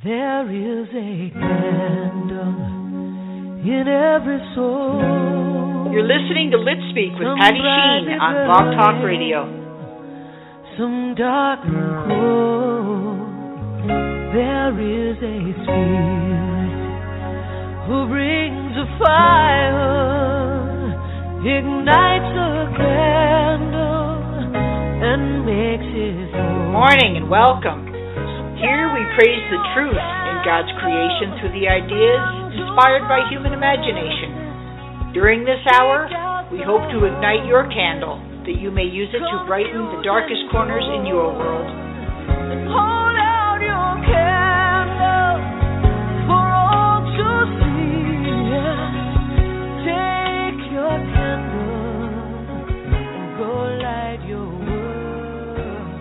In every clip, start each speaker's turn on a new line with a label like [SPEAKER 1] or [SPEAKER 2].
[SPEAKER 1] There is a candle in every soul.
[SPEAKER 2] You're listening to Lit Speak with Patty Sheen on Blog Talk Radio.
[SPEAKER 1] Some dark and cold. There is a spirit who brings a fire, ignites a candle, and makes it whole.
[SPEAKER 2] Morning and welcome. Here we praise the truth in God's creation through the ideas inspired by human imagination. During this hour, we hope to ignite your candle, that you may use it to brighten the darkest corners in your world.
[SPEAKER 1] Hold out your candle for all to see. Take your candle and go light your world.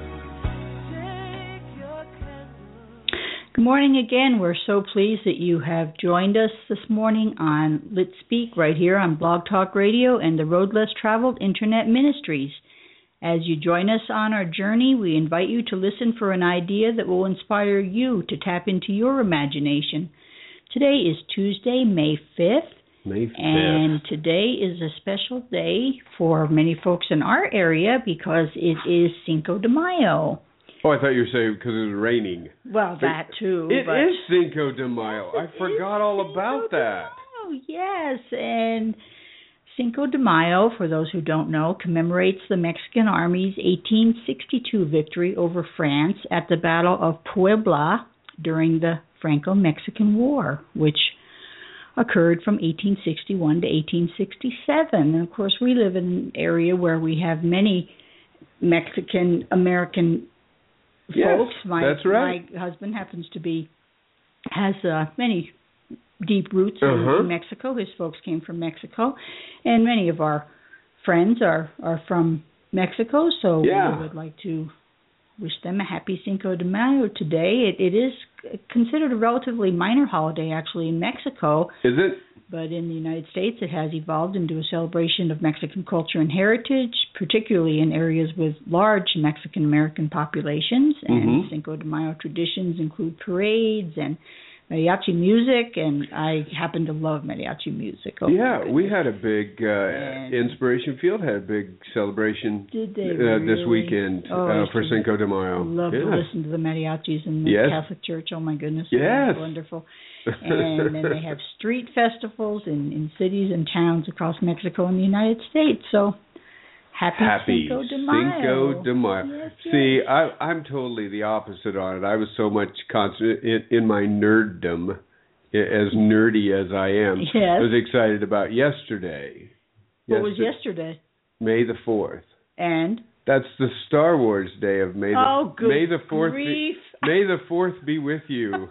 [SPEAKER 1] Take your candle.
[SPEAKER 3] Good morning again. We're so pleased that you have joined us this morning on Lit Speak right here on Blog Talk Radio and the Road Less Traveled Internet Ministries. As you join us on our journey, we invite you to listen for an idea that will inspire you to tap into your imagination. Today is Tuesday, May 5th.
[SPEAKER 4] May 5th.
[SPEAKER 3] And today is a special day for many folks in our area because it is Cinco de Mayo.
[SPEAKER 4] Oh, I thought you were saying because it was raining.
[SPEAKER 3] Well, that too.
[SPEAKER 4] It is Cinco de Mayo. I forgot all about that.
[SPEAKER 3] Oh, yes. And Cinco de Mayo, for those who don't know, commemorates the Mexican Army's 1862 victory over France at the Battle of Puebla during the Franco-Mexican War, which occurred from 1861 to 1867. And, of course, we live in an area where we have many Mexican-American folks.
[SPEAKER 4] That's right.
[SPEAKER 3] My husband has many deep roots in Mexico. His folks came from Mexico, and many of our friends are from Mexico, so we would like to wish them a happy Cinco de Mayo today. It is considered a relatively minor holiday, actually, in Mexico.
[SPEAKER 4] Is it?
[SPEAKER 3] But in the United States, it has evolved into a celebration of Mexican culture and heritage, particularly in areas with large Mexican-American populations. And Cinco de Mayo traditions include parades and mariachi music, and I happen to love mariachi music.
[SPEAKER 4] We had a big Inspiration Field had a big celebration this weekend for Cinco de Mayo.
[SPEAKER 3] I love to listen to the mariachis in the Catholic Church. Oh my goodness,
[SPEAKER 4] yes,
[SPEAKER 3] wonderful. And then they have street festivals in cities and towns across Mexico and the United States. So happy Cinco de Mayo.
[SPEAKER 4] Cinco de Mayo.
[SPEAKER 3] Yes,
[SPEAKER 4] See, I'm totally the opposite on it. I was so much constant in my nerddom, as nerdy as I am.
[SPEAKER 3] Yes.
[SPEAKER 4] I was excited about yesterday.
[SPEAKER 3] What was yesterday?
[SPEAKER 4] May the 4th.
[SPEAKER 3] And?
[SPEAKER 4] That's the Star Wars Day of May. May the 4th.
[SPEAKER 3] Grief.
[SPEAKER 4] May the 4th be with you.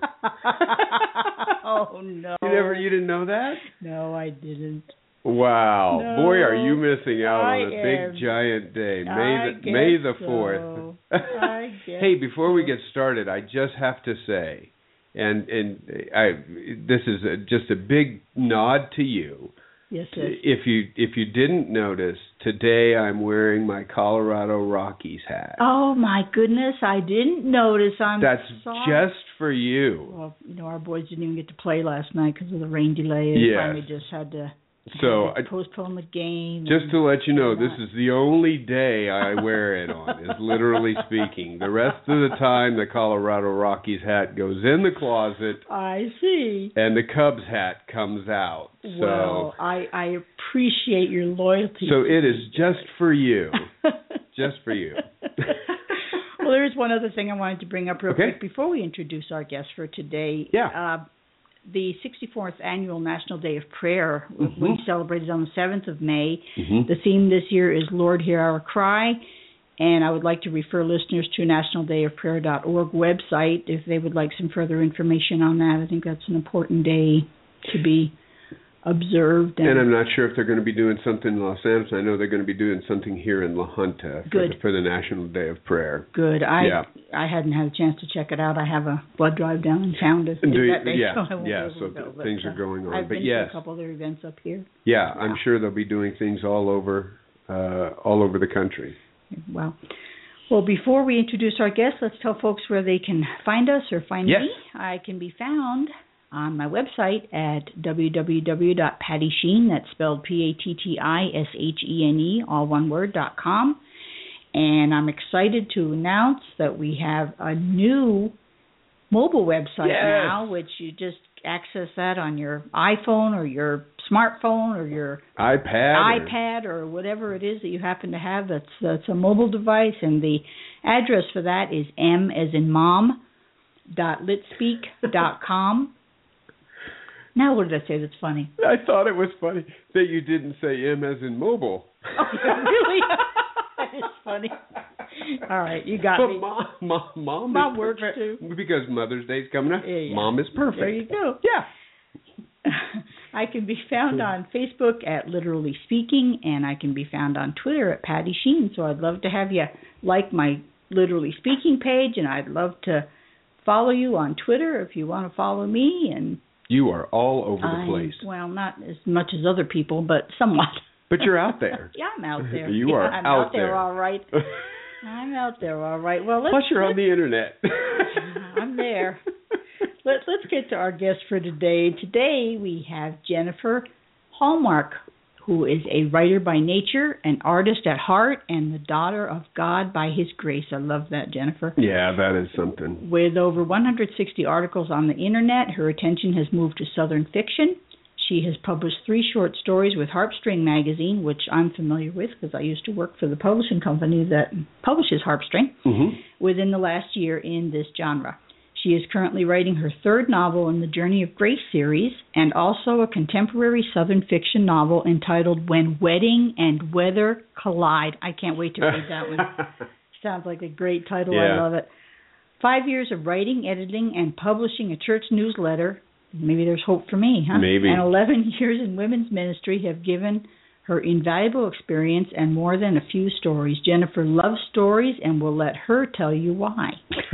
[SPEAKER 3] Oh no!
[SPEAKER 4] You didn't know that?
[SPEAKER 3] No, I didn't.
[SPEAKER 4] Wow,
[SPEAKER 3] no,
[SPEAKER 4] boy, are you missing out on a big giant day? May the 4th.
[SPEAKER 3] So. I guess
[SPEAKER 4] hey, before we get started, I just have to say, and this is just a big nod to you.
[SPEAKER 3] Yes,
[SPEAKER 4] If you didn't notice, today I'm wearing my Colorado Rockies hat.
[SPEAKER 3] Oh my goodness, I didn't notice.
[SPEAKER 4] That's just for you.
[SPEAKER 3] Well, our boys didn't even get to play last night because of the rain delay.
[SPEAKER 4] Yes.
[SPEAKER 3] Finally just had to postpone the game.
[SPEAKER 4] Just to let you know, this is the only day I wear it on, is literally speaking. The rest of the time, the Colorado Rockies hat goes in the closet.
[SPEAKER 3] I see.
[SPEAKER 4] And the Cubs hat comes out.
[SPEAKER 3] Well, I appreciate your loyalty.
[SPEAKER 4] So it is just for you. Just for you.
[SPEAKER 3] Well, there is one other thing I wanted to bring up real quick before we introduce our guest for today.
[SPEAKER 4] Yeah.
[SPEAKER 3] The 64th Annual National Day of Prayer, we celebrated on the 7th of May. The theme this year is Lord, Hear Our Cry. And I would like to refer listeners to nationaldayofprayer.org website if they would like some further information on that. I think that's an important day to be observed.
[SPEAKER 4] And I'm not sure if they're going to be doing something in Los Angeles. I know they're going to be doing something here in La Junta for the National Day of Prayer.
[SPEAKER 3] Good. I hadn't had a chance to check it out. I have a blood drive down in town that day.
[SPEAKER 4] So things are going on.
[SPEAKER 3] I've been to a couple other events up here.
[SPEAKER 4] Yeah, I'm sure they'll be doing things all over the country.
[SPEAKER 3] Well, Well, before we introduce our guests, let's tell folks where they can find us or find
[SPEAKER 4] Yes.
[SPEAKER 3] me. I can be found on my website at www.pattysheen, that's spelled PATTISHENE, all one word, .com. And I'm excited to announce that we have a new mobile website now, which you just access that on your iPhone or your smartphone or your iPad or whatever it is that you happen to have that's a mobile device. And the address for that is m as in mom.litspeak.com. Now what did I say that's funny?
[SPEAKER 4] I thought it was funny that you didn't say M as in mobile.
[SPEAKER 3] Oh, really? That is funny. All right, you got me.
[SPEAKER 4] Mom
[SPEAKER 3] works
[SPEAKER 4] perfect.
[SPEAKER 3] too.
[SPEAKER 4] Because Mother's Day's coming up.
[SPEAKER 3] Yeah.
[SPEAKER 4] Mom is perfect.
[SPEAKER 3] There you go.
[SPEAKER 4] Yeah.
[SPEAKER 3] I can be found on Facebook at Literally Speaking, and I can be found on Twitter at Patty Sheen. So I'd love to have you like my Literally Speaking page, and I'd love to follow you on Twitter if you want to follow me. And
[SPEAKER 4] you are all over the place.
[SPEAKER 3] Well, not as much as other people, but somewhat.
[SPEAKER 4] But you're out there.
[SPEAKER 3] Yeah, I'm out there.
[SPEAKER 4] I'm out
[SPEAKER 3] there. All right. I'm out there, all right. Well,
[SPEAKER 4] plus you're on the internet.
[SPEAKER 3] I'm there. Let's get to our guest for today. Today we have Jennifer Hallmark, who is a writer by nature, an artist at heart, and the daughter of God by His grace. I love that, Jennifer.
[SPEAKER 4] Yeah, that is something.
[SPEAKER 3] With over 160 articles on the internet, her attention has moved to Southern fiction. She has published 3 short stories with Harpstring magazine, which I'm familiar with because I used to work for the publishing company that publishes Harpstring, within the last year in this genre. She is currently writing her 3rd novel in the Journey of Grace series, and also a contemporary Southern fiction novel entitled When Wedding and Weather Collide. I can't wait to read that one. Sounds like a great title.
[SPEAKER 4] Yeah.
[SPEAKER 3] I love it. 5 years of writing, editing, and publishing a church newsletter. Maybe there's hope for me, huh?
[SPEAKER 4] Maybe.
[SPEAKER 3] And 11 years in women's ministry have given her invaluable experience and more than a few stories. Jennifer loves stories and will let her tell you why.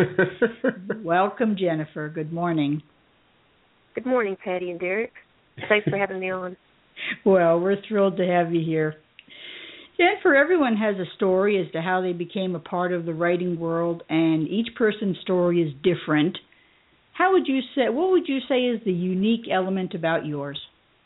[SPEAKER 3] Welcome, Jennifer. Good morning.
[SPEAKER 5] Good morning, Patty and Derek. Thanks for having me on.
[SPEAKER 3] Well, we're thrilled to have you here. Jennifer, everyone has a story as to how they became a part of the writing world, and each person's story is different. What would you say is the unique element about yours?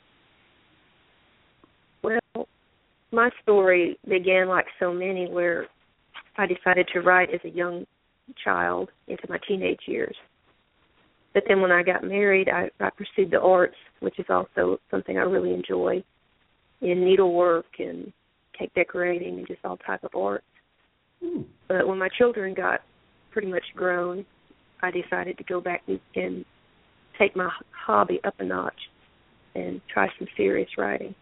[SPEAKER 5] Well, my story began like so many where I decided to write as a young child into my teenage years. But then when I got married, I pursued the arts, which is also something I really enjoy, in needlework and cake decorating and just all type of arts. But when my children got pretty much grown, I decided to go back and take my hobby up a notch and try some serious writing.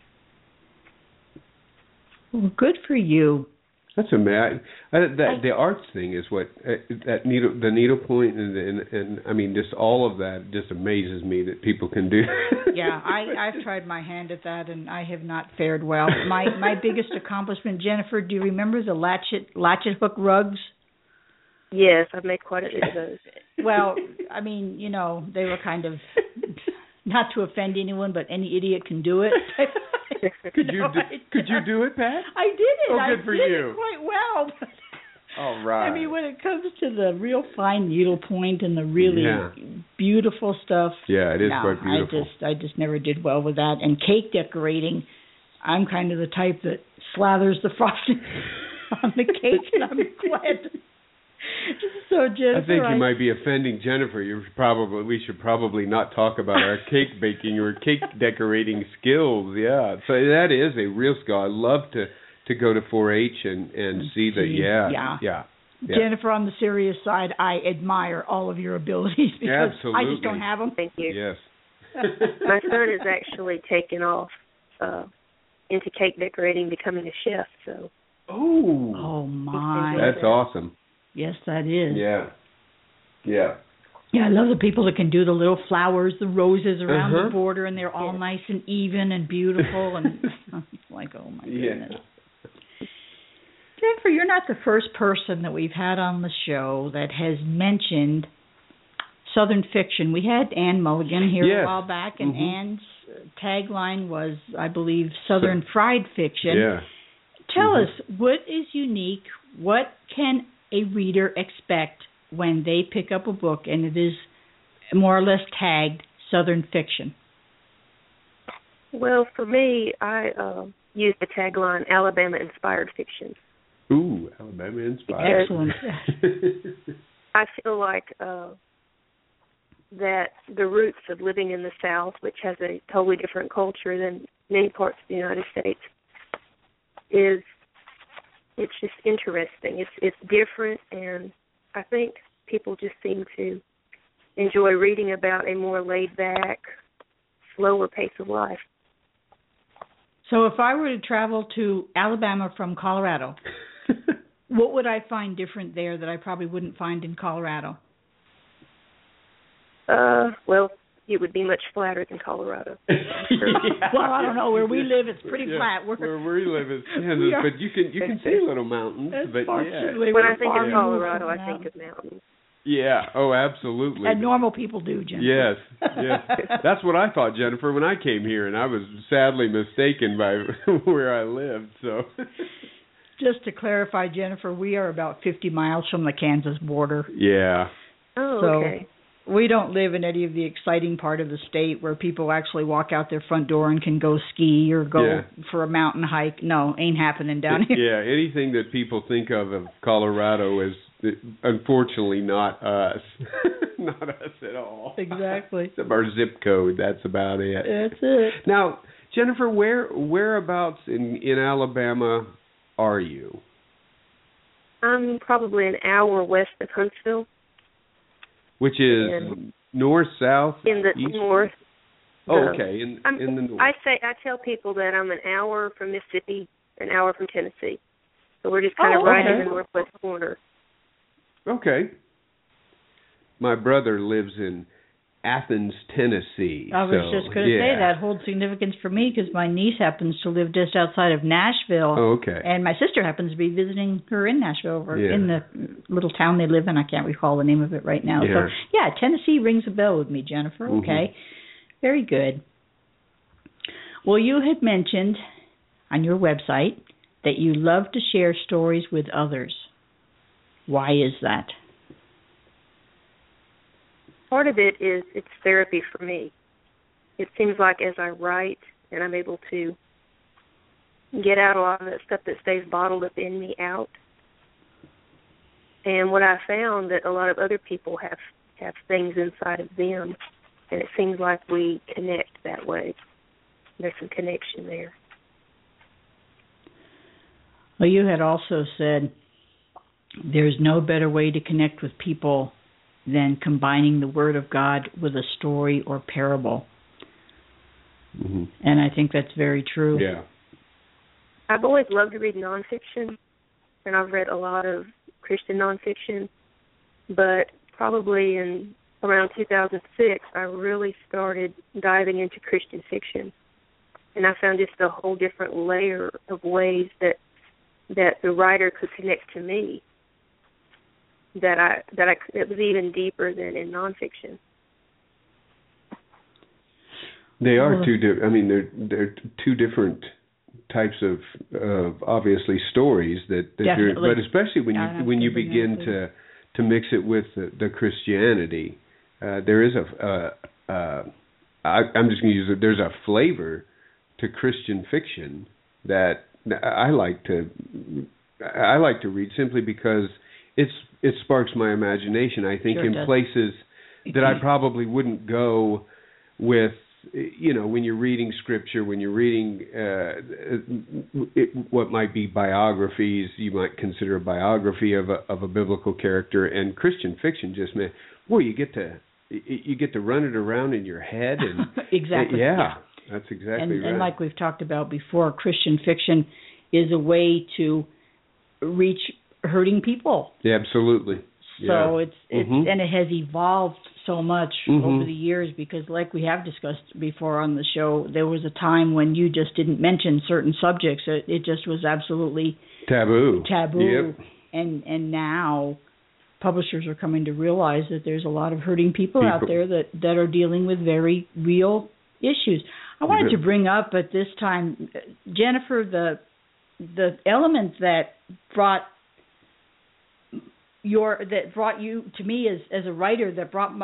[SPEAKER 3] Well, good for you.
[SPEAKER 4] That's amazing. The arts thing is what the needlepoint and I mean just all of that just amazes me that people can do.
[SPEAKER 3] Yeah, I've tried my hand at that and I have not fared well. My biggest accomplishment, Jennifer, do you remember the latchet hook rugs?
[SPEAKER 5] Yes, I've made quite a few of those.
[SPEAKER 3] Well, I mean, they were kind of, not to offend anyone, but any idiot can do it.
[SPEAKER 4] Could you do it, Pat?
[SPEAKER 3] I did it.
[SPEAKER 4] Oh, good for you.
[SPEAKER 3] I did it quite well.
[SPEAKER 4] All right.
[SPEAKER 3] I mean, when it comes to the real fine needlepoint and the really beautiful stuff.
[SPEAKER 4] Yeah, it is quite beautiful.
[SPEAKER 3] I just never did well with that. And cake decorating, I'm kind of the type that slathers the frosting on the cake, and I'm glad. So, Jennifer,
[SPEAKER 4] I think you might be offending Jennifer. We should probably not talk about our cake baking or cake decorating skills. Yeah, so that is a real skill. I love to go to 4-H and see that. Yeah.
[SPEAKER 3] Jennifer, on the serious side, I admire all of your abilities because
[SPEAKER 4] Absolutely.
[SPEAKER 3] I just don't have them.
[SPEAKER 5] Thank you.
[SPEAKER 4] Yes.
[SPEAKER 5] My son is actually taken off into cake decorating, becoming a chef. So.
[SPEAKER 3] Oh my!
[SPEAKER 4] That's awesome.
[SPEAKER 3] Yes, that is.
[SPEAKER 4] Yeah. Yeah,
[SPEAKER 3] I love the people that can do the little flowers, the roses around the border, and they're all nice and even and beautiful. And it's like, oh, my goodness. Jennifer, you're not the first person that we've had on the show that has mentioned Southern fiction. We had Anne Mulligan here a while back, and Anne's tagline was, I believe, Southern fried fiction.
[SPEAKER 4] Yeah.
[SPEAKER 3] Tell us, what is unique? what can a reader expect when they pick up a book and it is more or less tagged Southern fiction?
[SPEAKER 5] Well, for me, I use the tagline Alabama-inspired fiction.
[SPEAKER 4] Ooh, Alabama-inspired.
[SPEAKER 3] Excellent.
[SPEAKER 5] I feel like that the roots of living in the South, which has a totally different culture than many parts of the United States, it's just interesting. It's different, and I think people just seem to enjoy reading about a more laid-back, slower pace of life.
[SPEAKER 3] So if I were to travel to Alabama from Colorado, what would I find different there that I probably wouldn't find in Colorado?
[SPEAKER 5] Well, it would be much flatter than Colorado.
[SPEAKER 4] Yeah.
[SPEAKER 3] Well, I don't know. Where we live, it's pretty flat.
[SPEAKER 4] Where we live is Kansas, but you can see little mountains. But
[SPEAKER 5] when I think of Colorado, I think of mountains.
[SPEAKER 4] Yeah. Oh, absolutely.
[SPEAKER 3] And normal people do, Jennifer.
[SPEAKER 4] Yes. That's what I thought, Jennifer, when I came here, and I was sadly mistaken by where I lived. So.
[SPEAKER 3] Just to clarify, Jennifer, we are about 50 miles from the Kansas border.
[SPEAKER 4] Yeah.
[SPEAKER 5] Oh,
[SPEAKER 3] so
[SPEAKER 5] okay.
[SPEAKER 3] We don't live in any of the exciting part of the state where people actually walk out their front door and can go ski or go for a mountain hike. No, ain't happening down here.
[SPEAKER 4] Yeah, anything that people think of Colorado is unfortunately not us. Not us at all.
[SPEAKER 3] Exactly.
[SPEAKER 4] Except our zip code, that's about it.
[SPEAKER 3] That's it.
[SPEAKER 4] Now, Jennifer, whereabouts in Alabama are you?
[SPEAKER 5] I'm probably an hour west of Huntsville.
[SPEAKER 4] Which is north, south,
[SPEAKER 5] in the
[SPEAKER 4] east?
[SPEAKER 5] North.
[SPEAKER 4] Oh, okay, in the north.
[SPEAKER 5] I tell people that I'm an hour from Mississippi, an hour from Tennessee. So we're just kind of right in the northwest corner.
[SPEAKER 4] Okay. My brother lives in Athens, Tennessee.
[SPEAKER 3] I was just going to say that holds significance for me because my niece happens to live just outside of Nashville.
[SPEAKER 4] Oh, okay.
[SPEAKER 3] And my sister happens to be visiting her in Nashville, or in the little town they live in. I can't recall the name of it right now.
[SPEAKER 4] Yeah.
[SPEAKER 3] So, Tennessee rings a bell with me, Jennifer. Okay.
[SPEAKER 4] Mm-hmm.
[SPEAKER 3] Very good. Well, you had mentioned on your website that you love to share stories with others. Why is that?
[SPEAKER 5] Part of it is it's therapy for me. It seems like as I write and I'm able to get out a lot of that stuff that stays bottled up in me out. And what I found that a lot of other people have things inside of them, and it seems like we connect that way. There's some connection there.
[SPEAKER 3] Well, you had also said there's no better way to connect with people than combining the Word of God with a story or parable.
[SPEAKER 4] Mm-hmm.
[SPEAKER 3] And I think that's very true.
[SPEAKER 4] Yeah.
[SPEAKER 5] I've always loved to read nonfiction, and I've read a lot of Christian nonfiction, but probably in around 2006, I really started diving into Christian fiction, and I found just a whole different layer of ways that the writer could connect to me. It was even deeper than in nonfiction.
[SPEAKER 4] They are they're two different types of obviously stories that but especially when you begin to mix it with the Christianity, there is I'm just going to use it. There's a flavor to Christian fiction that I like to read simply because it sparks my imagination. I think in places that I probably wouldn't go with, when you're reading scripture, when you're reading what might be biographies, you might consider a biography of a biblical character, and Christian fiction just meant, boy, you get to run it around in your head and
[SPEAKER 3] exactly.
[SPEAKER 4] That's exactly right.
[SPEAKER 3] And like we've talked about before, Christian fiction is a way to reach hurting people.
[SPEAKER 4] Yeah, absolutely.
[SPEAKER 3] So it's and it has evolved so much over the years because, like we have discussed before on the show, there was a time when you just didn't mention certain subjects. It just was absolutely
[SPEAKER 4] taboo.
[SPEAKER 3] Yep. And now publishers are coming to realize that there's a lot of hurting people out there that are dealing with very real issues. I wanted to bring up at this time, Jennifer, the element that brought that brought you to me as a writer, that brought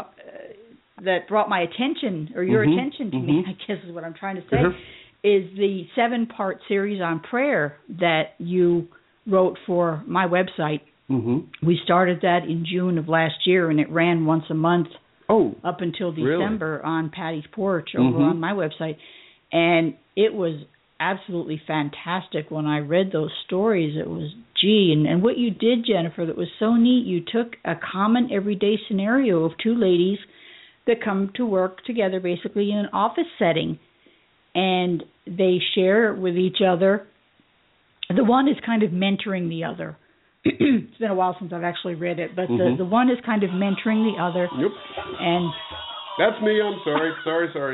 [SPEAKER 3] my attention, or your attention to me, I guess is what I'm trying to say, is the 7-part series on prayer that you wrote for my website. We started that in June of last year, and it ran once a month up until December on Patty's Porch over on my website. And it was absolutely fantastic when I read those stories. It was, and what you did, Jennifer, that was so neat, you took a common everyday scenario of two ladies that come to work together basically in an office setting, and they share with each other. The one is kind of mentoring the other. It's been a while since I've actually read it, but the one is kind of mentoring the other.
[SPEAKER 4] Yep.
[SPEAKER 3] And
[SPEAKER 4] that's me. I'm sorry. Sorry.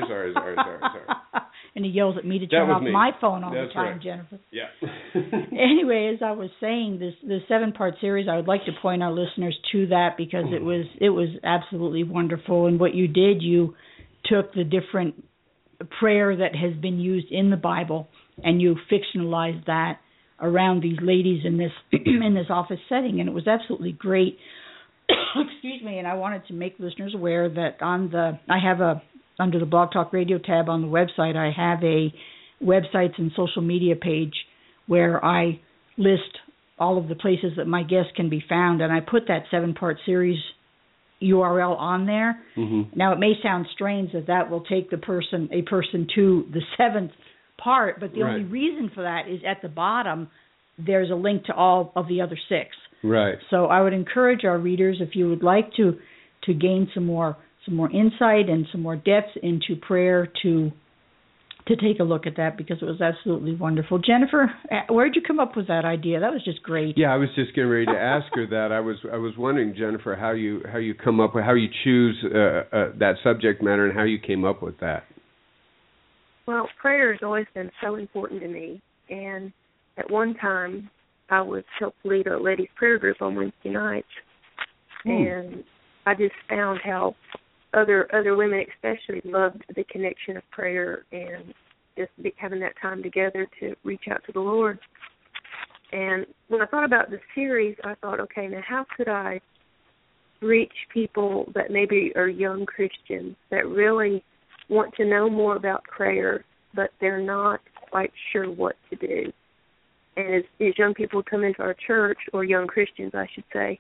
[SPEAKER 3] And he yells at me to turn off my phone all the time,
[SPEAKER 4] right.
[SPEAKER 3] Jennifer.
[SPEAKER 4] Yeah.
[SPEAKER 3] Anyway, as I was saying, the 7-part series, I would like to point our listeners to that, because it was absolutely wonderful. And what you did, you took the different prayer that has been used in the Bible, and you fictionalized that around these ladies in this in this office setting, and it was absolutely great. Excuse me. And I wanted to make listeners aware that under the Blog Talk Radio tab on the website, I have a websites and social media page where I list all of the places that my guests can be found, and I put that 7-part series URL on there. Now, it may sound strange that will take a person to the 7th part, but the only reason for that is at the bottom there's a link to all of the other 6.
[SPEAKER 4] Right.
[SPEAKER 3] So I would encourage our readers, if you would like to gain some more insight and some more depth into prayer, to take a look at that, because it was absolutely wonderful. Jennifer, where did you come up with that idea? That was just great.
[SPEAKER 4] Yeah, I was just getting ready to ask her that. I was wondering, Jennifer, how you come up with, how you choose that subject matter, and how you came up with that.
[SPEAKER 5] Well, prayer has always been so important to me, and at one time I was helped lead a ladies' prayer group on Wednesday nights, and I just found how other women especially loved the connection of prayer and just having that time together to reach out to the Lord. And when I thought about the series, I thought, okay, now how could I reach people that maybe are young Christians that really want to know more about prayer, but they're not quite sure what to do. And as young people come into our church, or young Christians, I should say,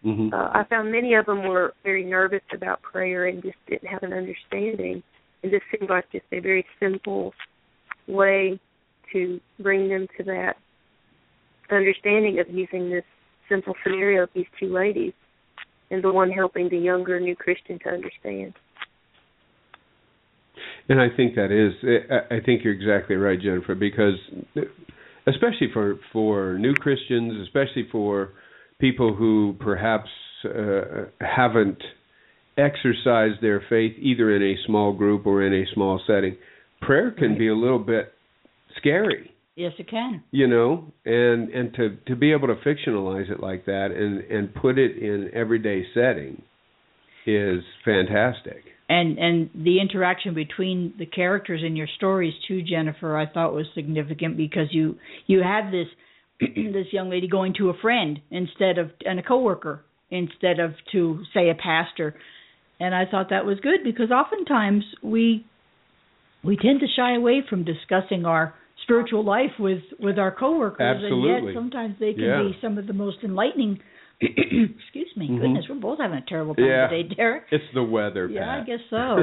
[SPEAKER 5] I found many of them were very nervous about prayer and just didn't have an understanding. And this seemed like just a very simple way to bring them to that understanding of using this simple scenario of these two ladies, and the one helping the younger new Christian to understand.
[SPEAKER 4] And I think I think you're exactly right, Jennifer, because especially for new Christians, especially for people who perhaps haven't exercised their faith either in a small group or in a small setting, prayer can be a little bit scary.
[SPEAKER 3] Yes, it can.
[SPEAKER 4] You know, and to be able to fictionalize it like that and put it in everyday setting is fantastic.
[SPEAKER 3] And the interaction between the characters in your stories too, Jennifer, I thought was significant, because you had this this young lady going to a friend and a coworker instead of to, say, a pastor. And I thought that was good, because oftentimes we tend to shy away from discussing our spiritual life with our coworkers.
[SPEAKER 4] Absolutely.
[SPEAKER 3] And yet sometimes they can be some of the most enlightening. Excuse me. Goodness, we're both having a terrible time today, Derek.
[SPEAKER 4] It's the weather, Pat.
[SPEAKER 3] Yeah, I guess so.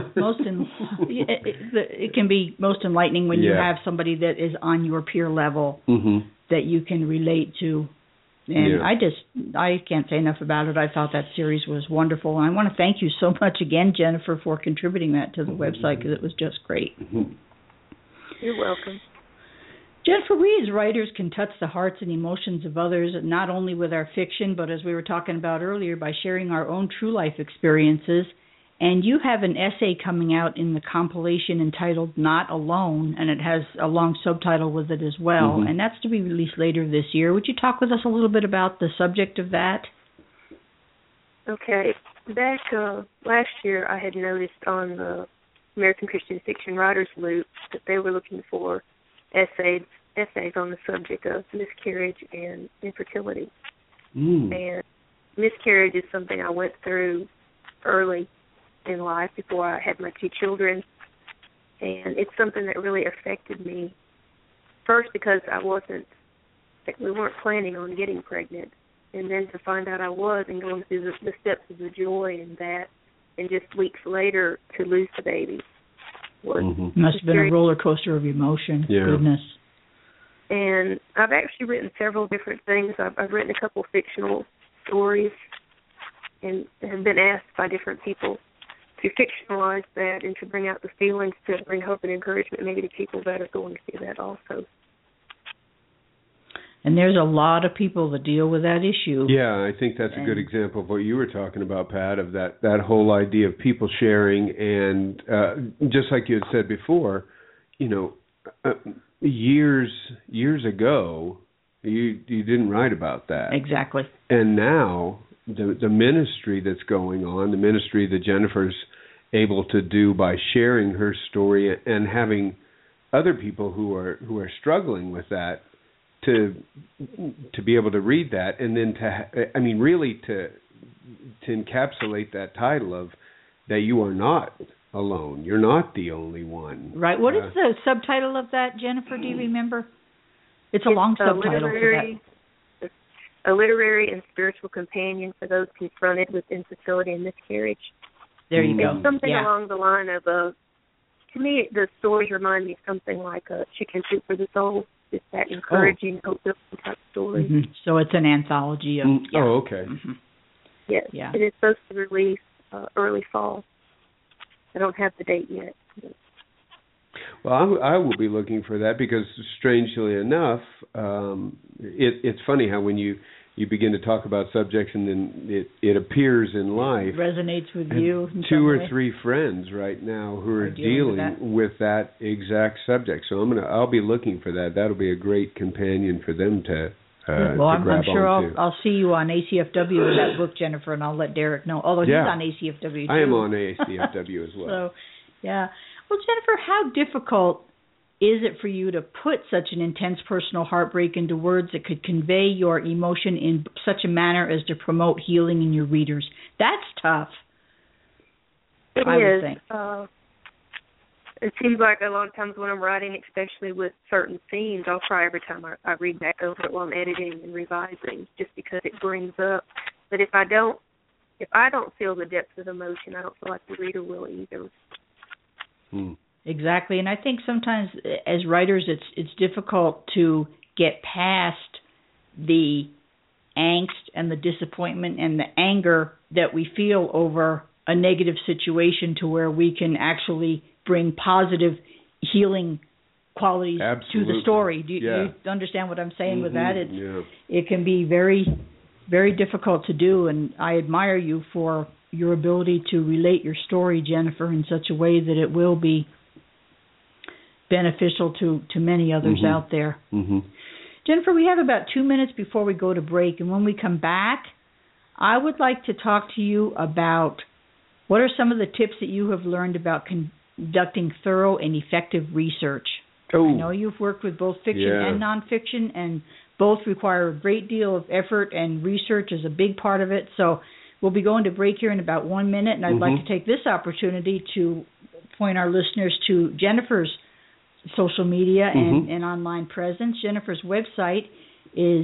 [SPEAKER 3] It can be most enlightening when you have somebody that is on your peer level that you can relate to. And I can't say enough about it. I thought that series was wonderful. And I want to thank you so much again, Jennifer, for contributing that to the website, because it was just great.
[SPEAKER 5] You're welcome.
[SPEAKER 3] Jennifer, we as writers can touch the hearts and emotions of others, not only with our fiction, but as we were talking about earlier, by sharing our own true life experiences. And you have an essay coming out in the compilation entitled Not Alone, and it has a long subtitle with it as well, and that's to be released later this year. Would you talk with us a little bit about the subject of that?
[SPEAKER 5] Okay. Back last year, I had noticed on the American Christian Fiction Writers Loop that they were looking for essays on the subject of miscarriage and infertility. And miscarriage is something I went through early in life before I had my 2 children, and it's something that really affected me. First, because we weren't planning on getting pregnant, and then to find out I was and going through the steps of the joy in that, and just weeks later to lose the baby.
[SPEAKER 3] Must have been a roller coaster of emotion.
[SPEAKER 4] Yeah.
[SPEAKER 3] Goodness.
[SPEAKER 5] And I've actually written several different things. I've written a couple fictional stories and have been asked by different people to fictionalize that and to bring out the feelings, to bring hope and encouragement maybe to people that are going through that also.
[SPEAKER 3] And there's a lot of people that deal with that issue.
[SPEAKER 4] Yeah, I think that's a good example of what you were talking about, Pat, of that whole idea of people sharing. And just like you had said before, years ago, you didn't write about that.
[SPEAKER 3] Exactly.
[SPEAKER 4] And now the ministry that's going on, the ministry that Jennifer's able to do by sharing her story and having other people who are struggling with that to be able to read that, and then to encapsulate that title of that you are not alone. You're not the only one.
[SPEAKER 3] Right. What is the subtitle of that, Jennifer? Do you remember? It's a long subtitle for that.
[SPEAKER 5] A literary and spiritual companion for those confronted with infertility and miscarriage.
[SPEAKER 3] There you go.
[SPEAKER 5] It's something along the line of to me, the stories remind me of something like a Chicken Soup for the Soul. It's that encouraging, hope-building type story.
[SPEAKER 3] Mm-hmm. So it's an anthology of. Yeah.
[SPEAKER 4] Oh, okay.
[SPEAKER 3] Mm-hmm.
[SPEAKER 5] Yes.
[SPEAKER 3] Yeah.
[SPEAKER 5] It is supposed to release early fall. I don't have the date yet.
[SPEAKER 4] Well, I will be looking for that because, strangely enough, it's funny how when you begin to talk about subjects and then it appears in life.
[SPEAKER 3] It resonates with you. In
[SPEAKER 4] 2 or
[SPEAKER 3] way.
[SPEAKER 4] 3 friends right now who are
[SPEAKER 3] dealing
[SPEAKER 4] with that exact subject. So I'll be looking for that. That'll be a great companion for them to.
[SPEAKER 3] Well, I'm sure
[SPEAKER 4] onto.
[SPEAKER 3] I'll see you on ACFW with that book, Jennifer, and I'll let Derek know. Although he's on ACFW too.
[SPEAKER 4] I am on ACFW as well.
[SPEAKER 3] So, yeah. Well, Jennifer, how difficult is it for you to put such an intense personal heartbreak into words that could convey your emotion in such a manner as to promote healing in your readers? That's tough.
[SPEAKER 5] It
[SPEAKER 3] I would
[SPEAKER 5] is.
[SPEAKER 3] think.
[SPEAKER 5] It seems like a lot of times when I'm writing, especially with certain scenes, I'll cry every time I read back over it while I'm editing and revising, just because it brings up. But if I don't feel the depth of emotion, I don't feel like the reader will either.
[SPEAKER 3] Exactly, and I think sometimes as writers, it's difficult to get past the angst and the disappointment and the anger that we feel over a negative situation to where we can actually bring positive healing qualities to the story. Do you understand what I'm saying with that? It can be very, very difficult to do, and I admire you for your ability to relate your story, Jennifer, in such a way that it will be beneficial to many others out there. Jennifer, we have about 2 minutes before we go to break, and when we come back, I would like to talk to you about what are some of the tips that you have learned about conducting thorough and effective research. I know you've worked with both fiction and nonfiction, and both require a great deal of effort, and research is a big part of it. So we'll be going to break here in about 1 minute, and I'd like to take this opportunity to point our listeners to Jennifer's social media and online presence. Jennifer's website is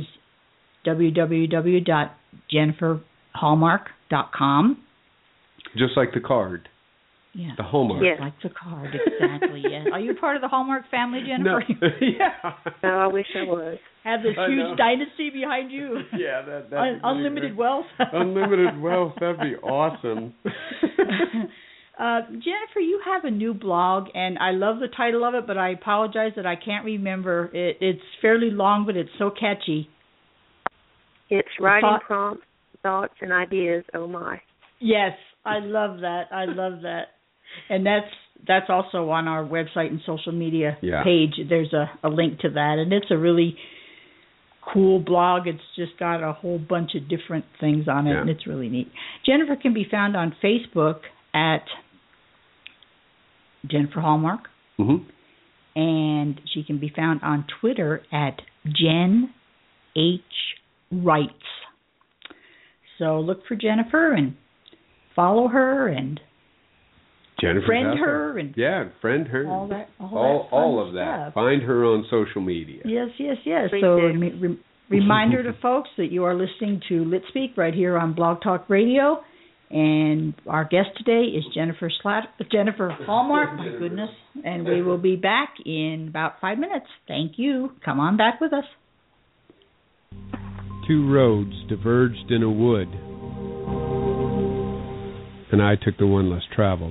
[SPEAKER 3] www.jenniferhallmark.com.
[SPEAKER 4] Just like the card.
[SPEAKER 3] Yeah.
[SPEAKER 4] The Hallmark.
[SPEAKER 5] Yes.
[SPEAKER 3] Like the card, exactly, yes. Are you part of the Hallmark family, Jennifer?
[SPEAKER 4] No. Yeah.
[SPEAKER 5] No, I wish I was.
[SPEAKER 3] Have this huge dynasty behind you.
[SPEAKER 4] Yeah, that's
[SPEAKER 3] unlimited wealth.
[SPEAKER 4] Unlimited wealth, that'd be awesome.
[SPEAKER 3] Jennifer, you have a new blog, and I love the title of it, but I apologize that I can't remember. It's fairly long, but it's so catchy.
[SPEAKER 5] It's writing prompts, thoughts, and ideas. Oh, my.
[SPEAKER 3] Yes, I love that. I love that. And that's also on our website and social media page. There's a link to that, and it's a really cool blog. It's just got a whole bunch of different things on it, and it's really neat. Jennifer can be found on Facebook at Jennifer Hallmark, and she can be found on Twitter at Jen H. Writes. So look for Jennifer and follow her and
[SPEAKER 4] Jennifer's
[SPEAKER 3] friend her and
[SPEAKER 4] friend her.
[SPEAKER 3] all that
[SPEAKER 4] All of that.
[SPEAKER 3] Stuff.
[SPEAKER 4] Find her on social media.
[SPEAKER 3] Yes.
[SPEAKER 5] Please
[SPEAKER 3] So
[SPEAKER 5] do.
[SPEAKER 3] reminder to folks that you are listening to Lit Speak right here on Blog Talk Radio, and our guest today is Jennifer Hallmark. My goodness, and we will be back in about 5 minutes. Thank you. Come on back with us.
[SPEAKER 4] Two roads diverged in a wood, and I took the one less traveled.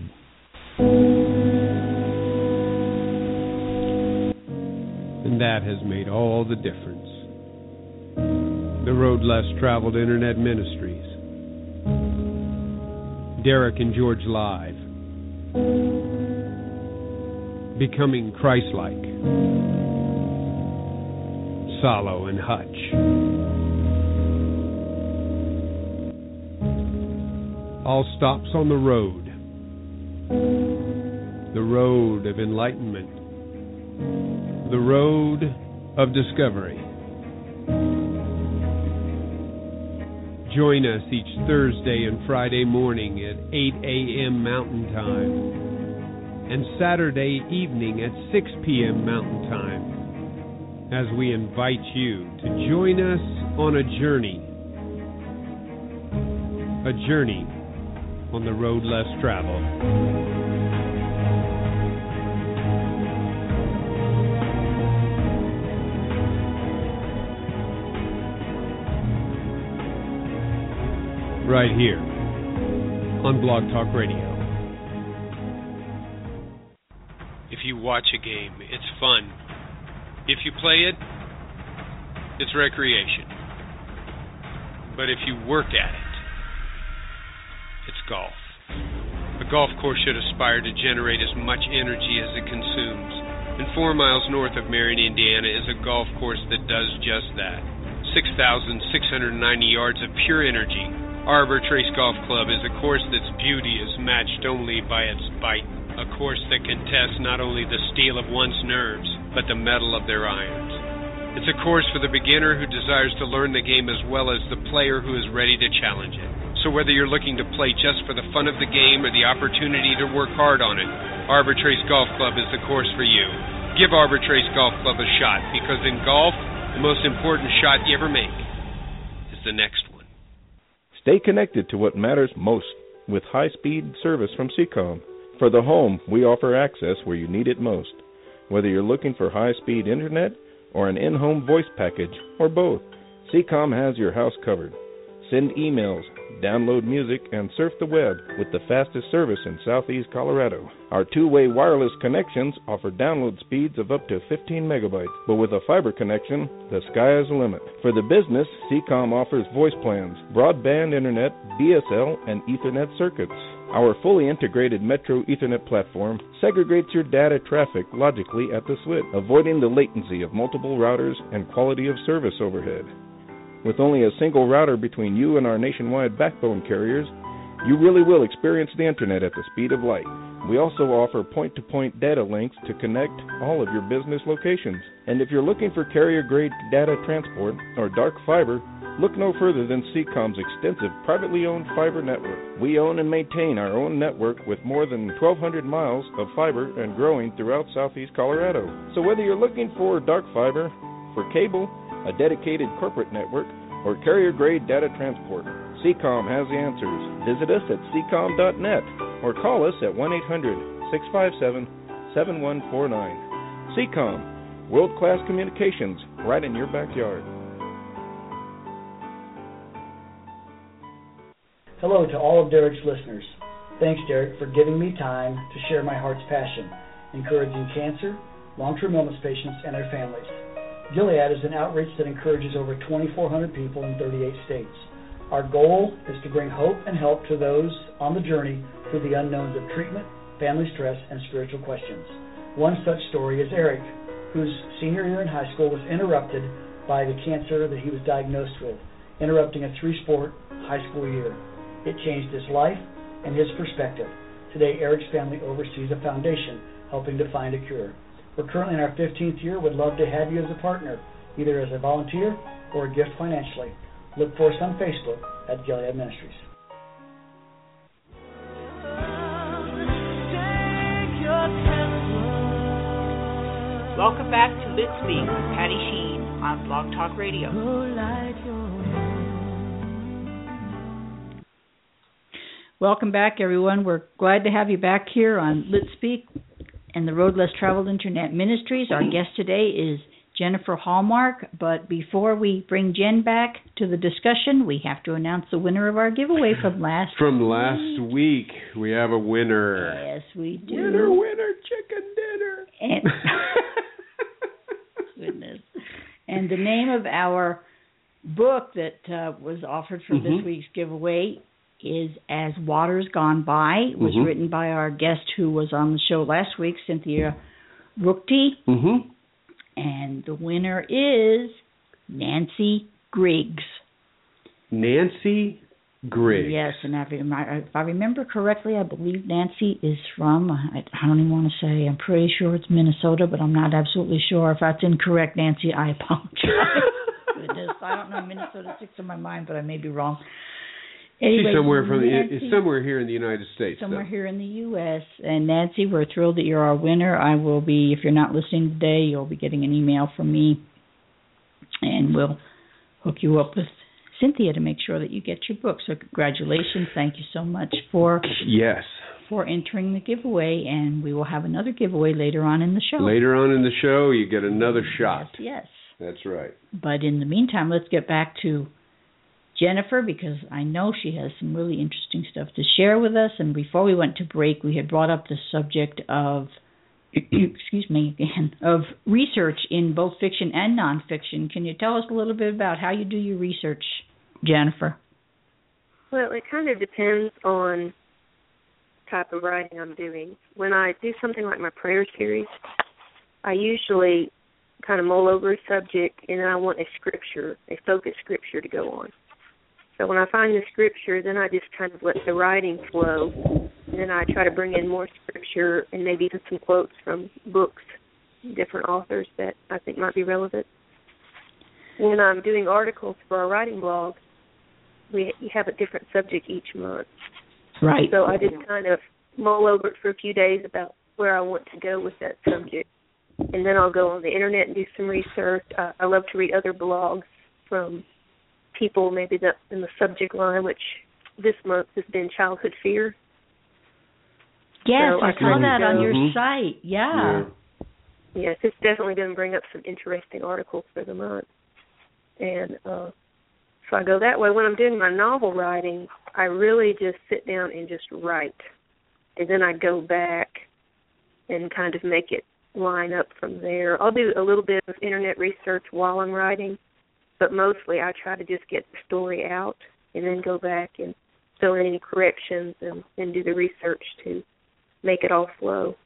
[SPEAKER 4] And that has made all the difference. The Road Less Traveled Internet Ministries. Derek and George Live. Becoming Christ-like. Salo and Hutch. All stops on the road. The road of enlightenment. The road of discovery. Join us each Thursday and Friday morning at 8 a.m. Mountain Time and Saturday evening at 6 p.m. Mountain Time as we invite you to join us on a journey on the road less traveled. Right here on Blog Talk Radio. If you watch a game, it's fun. If you play it, it's recreation. But if you work at it, it's golf. A golf course should aspire to generate as much energy as it consumes. And 4 miles north of Marion, Indiana is a golf course that does just that. 6,690 yards of pure energy. Arbor Trace Golf Club is a course that's beauty is matched only by its bite. A course that can test not only the steel of one's nerves, but the metal of their irons. It's a course for the beginner who desires to learn the game as well as the player who is ready to challenge it. So whether you're looking to play just for the fun of the game or the opportunity to work hard on it, Arbor Trace Golf Club is the course for you. Give Arbor Trace Golf Club a shot, because in golf, the most important shot you ever make is the next one.
[SPEAKER 6] Stay connected to what matters most with high-speed service from Seacom. For the home, we offer access where you need it most. Whether you're looking for high-speed internet or an in-home voice package or both, Seacom has your house covered. Send emails, download music, and surf the web with the fastest service in southeast Colorado. Our two-way wireless connections offer download speeds of up to 15 megabytes, but with a fiber connection, the sky is the limit. For the business, Seacom offers voice plans, broadband internet, DSL, and Ethernet circuits. Our fully integrated Metro Ethernet platform segregates your data traffic logically at the switch, avoiding the latency of multiple routers and quality of service overhead. With only a single router between you and our nationwide backbone carriers, you really will experience the internet at the speed of light. We also offer point-to-point data links to connect all of your business locations. And if you're looking for carrier-grade data transport or dark fiber, look no further than Seacom's extensive privately owned fiber network. We own and maintain our own network with more than 1,200 miles of fiber and growing throughout southeast Colorado. So whether you're looking for dark fiber, for cable, a dedicated corporate network, or carrier-grade data transport, Seacom has the answers. Visit us at seacom.net or call us at 1-800-657-7149. Seacom, world-class communications right in your backyard.
[SPEAKER 7] Hello to all of Derek's listeners. Thanks, Derek, for giving me time to share my heart's passion, encouraging cancer, long-term illness patients, and their families. Gilead is an outreach that encourages over 2,400 people in 38 states. Our goal is to bring hope and help to those on the journey through the unknowns of treatment, family stress, and spiritual questions. One such story is Eric, whose senior year in high school was interrupted by the cancer that he was diagnosed with, interrupting a 3-sport high school year. It changed his life and his perspective. Today, Eric's family oversees a foundation helping to find a cure. We're currently in our 15th year. Would love to have you as a partner, either as a volunteer or a gift financially. Look for us on Facebook at Gilead Ministries.
[SPEAKER 2] Welcome back to Lit Speak with Patty Sheen on Blog Talk Radio.
[SPEAKER 3] Welcome back, everyone. We're glad to have you back here on Lit Speak and the Road Less Traveled Internet Ministries. Our guest today is Jennifer Hallmark, but before we bring Jen back to the discussion, we have to announce the winner of our giveaway from last
[SPEAKER 4] week. We have a winner.
[SPEAKER 3] Yes, we do.
[SPEAKER 4] Winner, chicken dinner.
[SPEAKER 3] And goodness. And the name of our book that was offered for this week's giveaway is As Waters Gone By. It was written by our guest who was on the show last week, Cynthia Ruchti. And the winner is Nancy Griggs.
[SPEAKER 4] Nancy Griggs.
[SPEAKER 3] Yes, and if I remember correctly, I believe Nancy is from, I don't even want to say, I'm pretty sure it's Minnesota, but I'm not absolutely sure. If that's incorrect, Nancy, I apologize. Goodness, I don't know, Minnesota sticks in my mind, but I may be wrong. Anyway,
[SPEAKER 4] she's somewhere here in the United States.
[SPEAKER 3] Somewhere here in the U.S. And Nancy, we're thrilled that you're our winner. I will be, if you're not listening today, you'll be getting an email from me, and we'll hook you up with Cynthia to make sure that you get your book. So congratulations. Thank you so much for entering the giveaway, and we will have another giveaway later on in the show.
[SPEAKER 4] Later on in the show, you get another shot.
[SPEAKER 3] Yes.
[SPEAKER 4] That's right.
[SPEAKER 3] But in the meantime, let's get back to Jennifer, because I know she has some really interesting stuff to share with us. And before we went to break, we had brought up the subject of, of research in both fiction and nonfiction. Can you tell us a little bit about how you do your research, Jennifer?
[SPEAKER 5] Well, it kind of depends on the type of writing I'm doing. When I do something like my prayer series, I usually kind of mull over a subject, and then I want a focused scripture to go on. So when I find the scripture, then I just kind of let the writing flow, and then I try to bring in more scripture and maybe even some quotes from books, different authors that I think might be relevant. When I'm doing articles for our writing blog, we have a different subject each month.
[SPEAKER 3] Right.
[SPEAKER 5] So I just kind of mull over it for a few days about where I want to go with that subject, and then I'll go on the internet and do some research. I love to read other blogs from people maybe that in the subject line, which this month has been childhood fear.
[SPEAKER 3] Yes,
[SPEAKER 5] so
[SPEAKER 3] I saw that on your site. Yeah.
[SPEAKER 5] Yes, it's definitely going to bring up some interesting articles for the month. And so I go that way. When I'm doing my novel writing, I really just sit down and just write. And then I go back and kind of make it line up from there. I'll do a little bit of internet research while I'm writing, but mostly I try to just get the story out and then go back and fill in any corrections and do the research to make it all flow.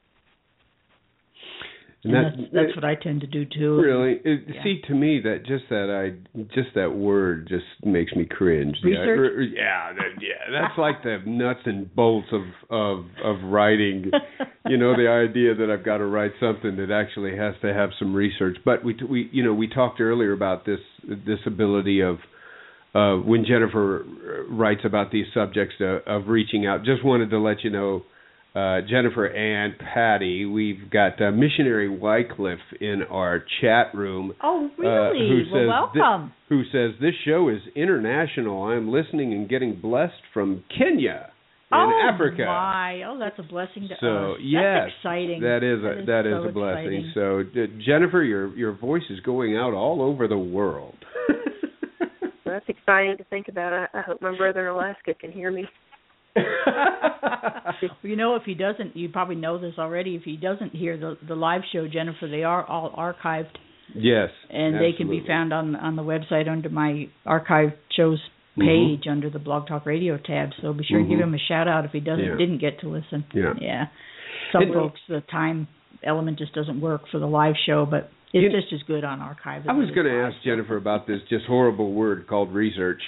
[SPEAKER 3] And that's what I tend to do too.
[SPEAKER 4] Really, see, to me that that word just makes me cringe.
[SPEAKER 3] Research?
[SPEAKER 4] That's like the nuts and bolts of writing. You know, the idea that I've got to write something that actually has to have some research. But we talked earlier about this ability of when Jennifer writes about these subjects of reaching out. Just wanted to let you know, Jennifer and Patty, we've got Missionary Wycliffe in our chat room.
[SPEAKER 3] Oh, really? Welcome.
[SPEAKER 4] Who says, this show is international. I'm listening and getting blessed from Kenya in Africa.
[SPEAKER 3] Oh, that's a blessing to us.
[SPEAKER 4] So, yes,
[SPEAKER 3] that's exciting.
[SPEAKER 4] That is a blessing.
[SPEAKER 3] Exciting.
[SPEAKER 4] So, Jennifer, your voice is going out all over the world.
[SPEAKER 5] That's exciting to think about. I hope my brother in Alaska can hear me.
[SPEAKER 3] You know, if he doesn't, you probably know this already. If he doesn't hear the live show, Jennifer, they are all archived.
[SPEAKER 4] Yes,
[SPEAKER 3] and
[SPEAKER 4] absolutely.
[SPEAKER 3] They can be found on the website under my archived shows page under the Blog Talk Radio tab. So be sure to give him a shout out if he didn't get to listen.
[SPEAKER 4] Yeah.
[SPEAKER 3] Some folks, the time element just doesn't work for the live show, but it's just as good on archive.
[SPEAKER 4] I was going to ask Jennifer about this just horrible word called research.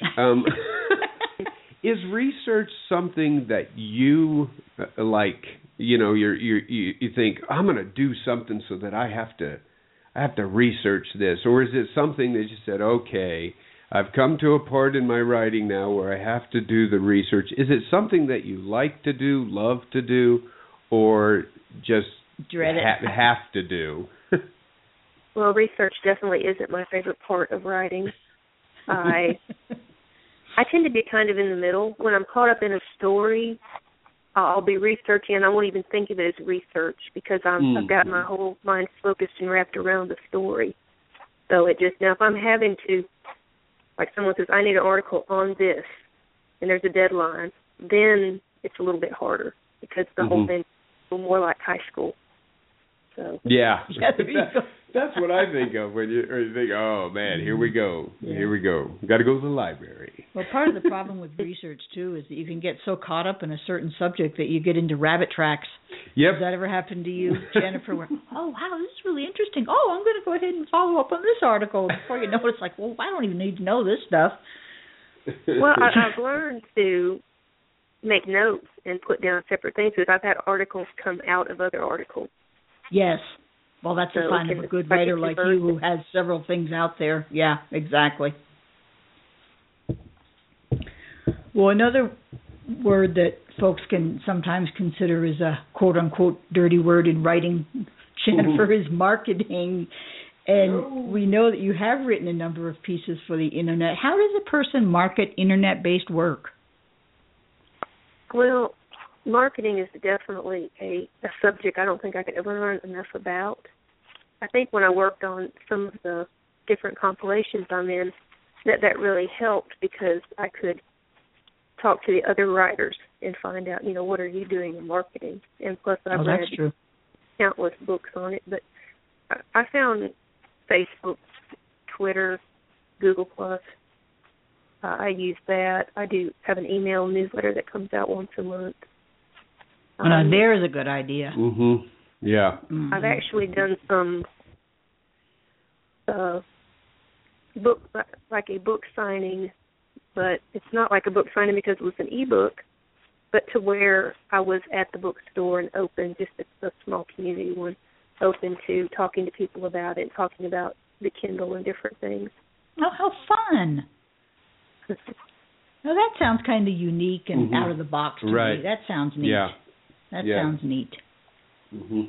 [SPEAKER 4] Is research something that you like? You know, you think, I'm going to do something so that I have to research this, or is it something that you said, okay, I've come to a part in my writing now where I have to do the research. Is it something that you like to do, love to do, or just
[SPEAKER 3] dread it?
[SPEAKER 4] Have to do?
[SPEAKER 5] Well, research definitely isn't my favorite part of writing. I tend to be kind of in the middle. When I'm caught up in a story, I'll be researching, and I won't even think of it as research because I've got my whole mind focused and wrapped around the story. So it just, now if I'm having to, like someone says, I need an article on this, and there's a deadline, then it's a little bit harder because the whole thing is a little more like high school. So
[SPEAKER 4] yeah, that's what I think of when you think, oh man, here we go, got to go to the library.
[SPEAKER 3] Well, part of the problem with research too is that you can get so caught up in a certain subject that you get into rabbit tracks.
[SPEAKER 4] Yep.
[SPEAKER 3] Has that ever happened to you, Jennifer? Where, oh wow, this is really interesting. Oh, I'm going to go ahead and follow up on this article. Before you know it, it's like, well, I don't even need to know this stuff.
[SPEAKER 5] Well, I've learned to make notes and put down separate things because I've had articles come out of other articles.
[SPEAKER 3] Yes. Well, that's a sign of a good writer like you who has several things out there. Yeah, exactly. Well, another word that folks can sometimes consider is a quote-unquote dirty word in writing, Jennifer, is marketing. And we know that you have written a number of pieces for the Internet. How does a person market Internet-based work?
[SPEAKER 5] Well, marketing is definitely a subject I don't think I could ever learn enough about. I think when I worked on some of the different compilations I'm in, that really helped because I could talk to the other writers and find out, what are you doing in marketing? And plus I've read countless books on it. But I found Facebook, Twitter, Google+. I use that. I do have an email newsletter that comes out once a month.
[SPEAKER 3] There's a good idea.
[SPEAKER 4] Mm-hmm. Yeah.
[SPEAKER 5] Mm-hmm. I've actually done some book, like a book signing, but it's not like a book signing because it was an e-book, but to where I was at the bookstore and open, just a small community one, open to talking to people about it, talking about the Kindle and different things.
[SPEAKER 3] Oh, how fun. Well, that sounds kind of unique and out of the box to me. That sounds neat.
[SPEAKER 4] Yeah.
[SPEAKER 3] That sounds neat.
[SPEAKER 4] Mm-hmm.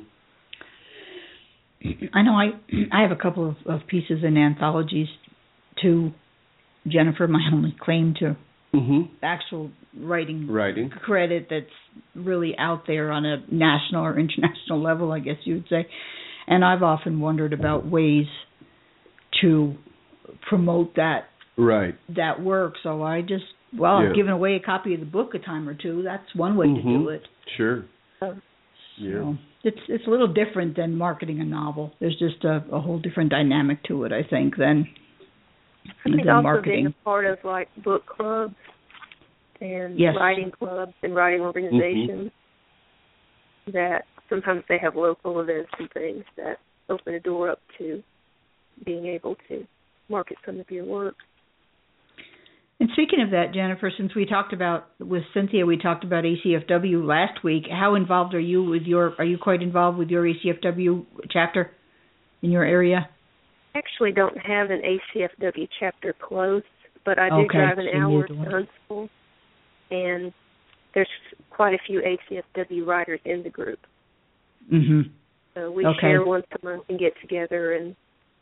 [SPEAKER 3] I know I have a couple of pieces in anthologies too, Jennifer. My only claim to actual writing credit that's really out there on a national or international level, I guess you would say. And I've often wondered about ways to promote that work. So I've given away a copy of the book a time or two. That's one way to do it.
[SPEAKER 4] Sure.
[SPEAKER 3] So it's a little different than marketing a novel. There's just a whole different dynamic to it, I think, than
[SPEAKER 5] also
[SPEAKER 3] marketing.
[SPEAKER 5] Being a part of like book clubs and writing clubs and writing organizations that sometimes they have local events and things that open a door up to being able to market some of your work.
[SPEAKER 3] And speaking of that, Jennifer, since we talked about, with Cynthia, we talked about ACFW last week, how involved are you are you quite involved with your ACFW chapter in your area?
[SPEAKER 5] I actually don't have an ACFW chapter close, but I do drive an hour to Huntsville, and there's quite a few ACFW writers in the group.
[SPEAKER 3] Mm-hmm.
[SPEAKER 5] So we share once a month and get together and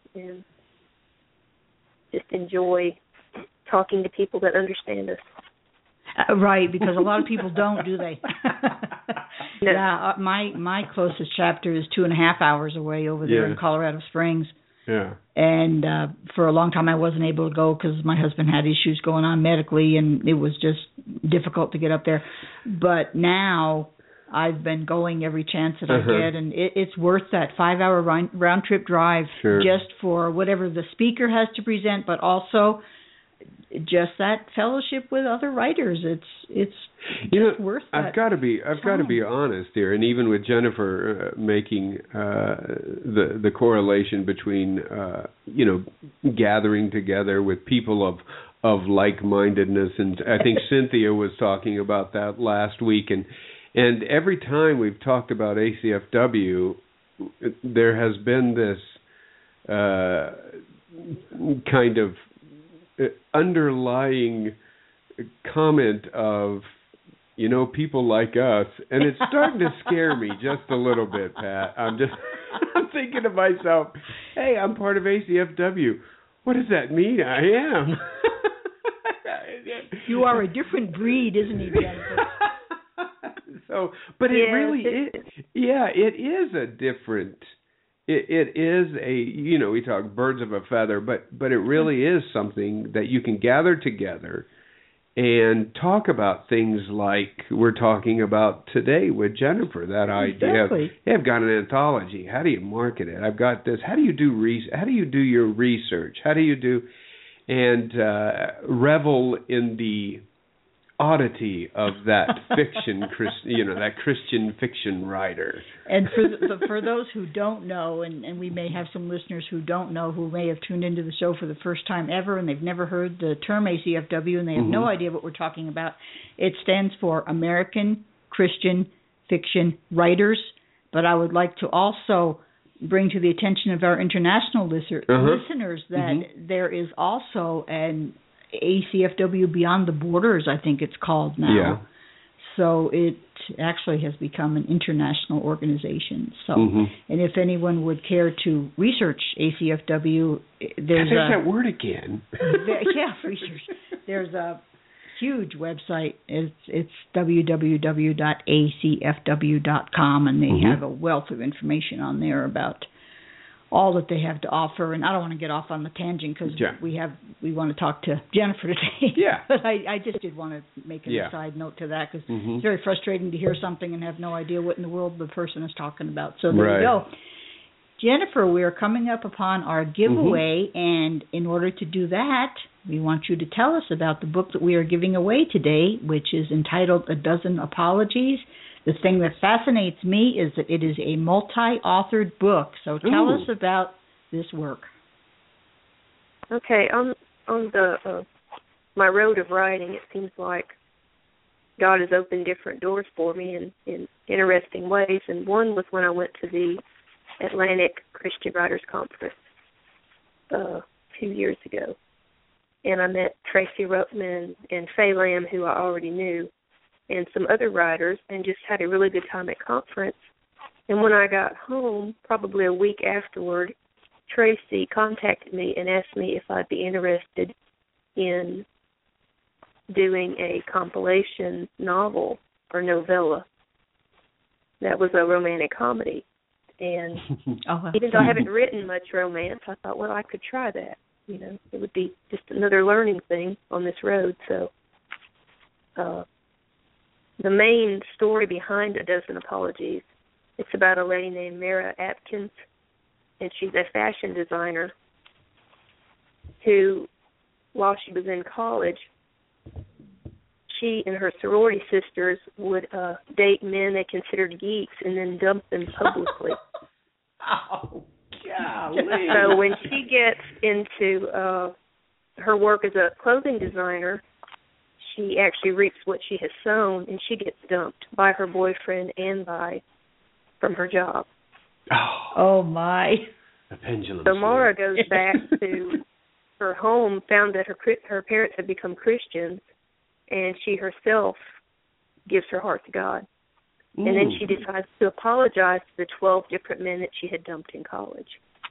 [SPEAKER 5] just enjoy talking to people that understand us.
[SPEAKER 3] Right, because a lot of people don't, do they? No. Yeah, my closest chapter is 2.5 hours away over there in Colorado Springs.
[SPEAKER 4] Yeah.
[SPEAKER 3] And for a long time I wasn't able to go because my husband had issues going on medically, and it was just difficult to get up there. But now I've been going every chance that I get, and it's worth that 5-hour round trip drive just for whatever the speaker has to present, but also just that fellowship with other writers. It's worth that.
[SPEAKER 4] I've got to be honest here, and even with Jennifer making the correlation between gathering together with people of like-mindedness, and I think Cynthia was talking about that last week, and every time we've talked about ACFW, there has been this kind of underlying comment of, people like us, and it's starting to scare me just a little bit, Pat. I'm thinking to myself, hey, I'm part of ACFW. What does that mean? I am.
[SPEAKER 3] You are a different breed, isn't he, Jennifer?
[SPEAKER 4] But it really is. Yeah, it is a different. It is a, we talk birds of a feather, but it really is something that you can gather together and talk about things like we're talking about today with Jennifer. That idea of, hey, I've got an anthology. How do you market it? I've got this. How do you do your research? How do you do and revel in the oddity of that fiction, that Christian fiction writer.
[SPEAKER 3] And for those who don't know, and we may have some listeners who don't know, who may have tuned into the show for the first time ever, and they've never heard the term ACFW, and they have no idea what we're talking about. It stands for American Christian Fiction Writers. But I would like to also bring to the attention of our international listeners that there is also an ACFW Beyond the Borders, I think it's called now.
[SPEAKER 4] Yeah.
[SPEAKER 3] So it actually has become an international organization. So, and if anyone would care to research ACFW, there's
[SPEAKER 4] that word again.
[SPEAKER 3] Research. There's a huge website. It's www.acfw.com, and they have a wealth of information on there about all that they have to offer. And I don't want to get off on the tangent because we want to talk to Jennifer today.
[SPEAKER 4] Yeah.
[SPEAKER 3] But I just did want to make an aside note to that because it's very frustrating to hear something and have no idea what in the world the person is talking about. So there you go. Jennifer, we are coming up upon our giveaway, and in order to do that, we want you to tell us about the book that we are giving away today, which is entitled A Dozen Apologies. The thing that fascinates me is that it is a multi-authored book. So tell us about this work.
[SPEAKER 5] Okay, on the my road of writing, it seems like God has opened different doors for me in interesting ways. And one was when I went to the Atlantic Christian Writers Conference a few years ago. And I met Tracy Rutman and Faye Lamb, who I already knew, and some other writers, and just had a really good time at conference. And when I got home, probably a week afterward, Tracy contacted me and asked me if I'd be interested in doing a compilation novel or novella that was a romantic comedy. And even though I haven't written much romance, I thought, well, I could try that. It would be just another learning thing on this road. So the main story behind A Dozen Apologies, it's about a lady named Mara Atkins, and she's a fashion designer who, while she was in college, she and her sorority sisters would date men they considered geeks and then dump them publicly.
[SPEAKER 4] Oh, golly.
[SPEAKER 5] So when she gets into her work as a clothing designer, she actually reaps what she has sown, and she gets dumped by her boyfriend and from her job.
[SPEAKER 3] Oh my!
[SPEAKER 4] The pendulum.
[SPEAKER 5] So Mara goes back to her home, found that her parents had become Christians, and she herself gives her heart to God. And then she decides to apologize to the 12 different men that she had dumped in college.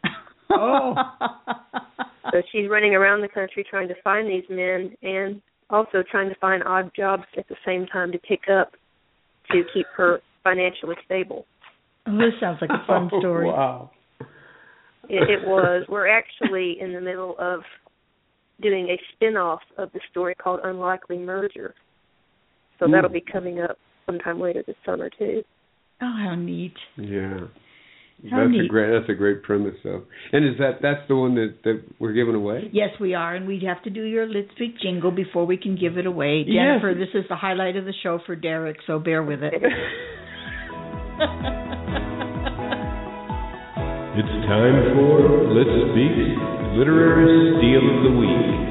[SPEAKER 5] So she's running around the country trying to find these men and also trying to find odd jobs at the same time to pick up to keep her financially stable.
[SPEAKER 3] Oh, this sounds like a fun story.
[SPEAKER 4] Wow.
[SPEAKER 5] It was. We're actually in the middle of doing a spin-off of the story called Unlikely Merger. So that'll be coming up sometime later this summer, too.
[SPEAKER 3] Oh, how neat.
[SPEAKER 4] Yeah. That's a great premise, though. And that's the one that we're giving away?
[SPEAKER 3] Yes, we are, and we have to do your Let's Speak jingle before we can give it away. Jennifer, this is the highlight of the show for Derek, so bear with it.
[SPEAKER 6] It's time for Let's Speak Literary Steal of the Week.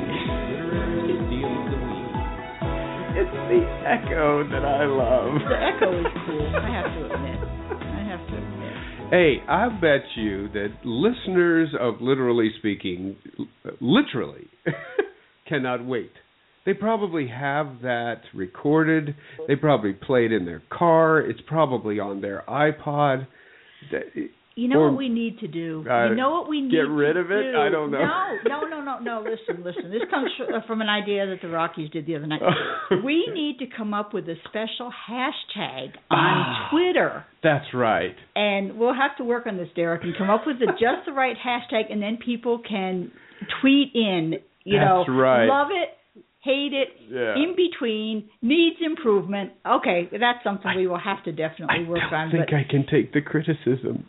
[SPEAKER 4] It's the echo that I love.
[SPEAKER 3] The echo is cool, I have to admit.
[SPEAKER 4] Hey, I bet you that listeners of Literally Speaking, literally, cannot wait. They probably have that recorded. They probably play it in their car. It's probably on their iPod.
[SPEAKER 3] You know what we need to do? You know what we need to do?
[SPEAKER 4] Get rid of it? I don't know.
[SPEAKER 3] No. Listen. This comes from an idea that the Rockies did the other night. We need to come up with a special hashtag on Twitter.
[SPEAKER 4] That's right.
[SPEAKER 3] And we'll have to work on this, Derek, and come up with just the right hashtag, and then people can tweet in,
[SPEAKER 4] That's right.
[SPEAKER 3] Love it, hate it, in between, needs improvement. Okay, that's something we will have to definitely work on.
[SPEAKER 4] I think I can take the criticism.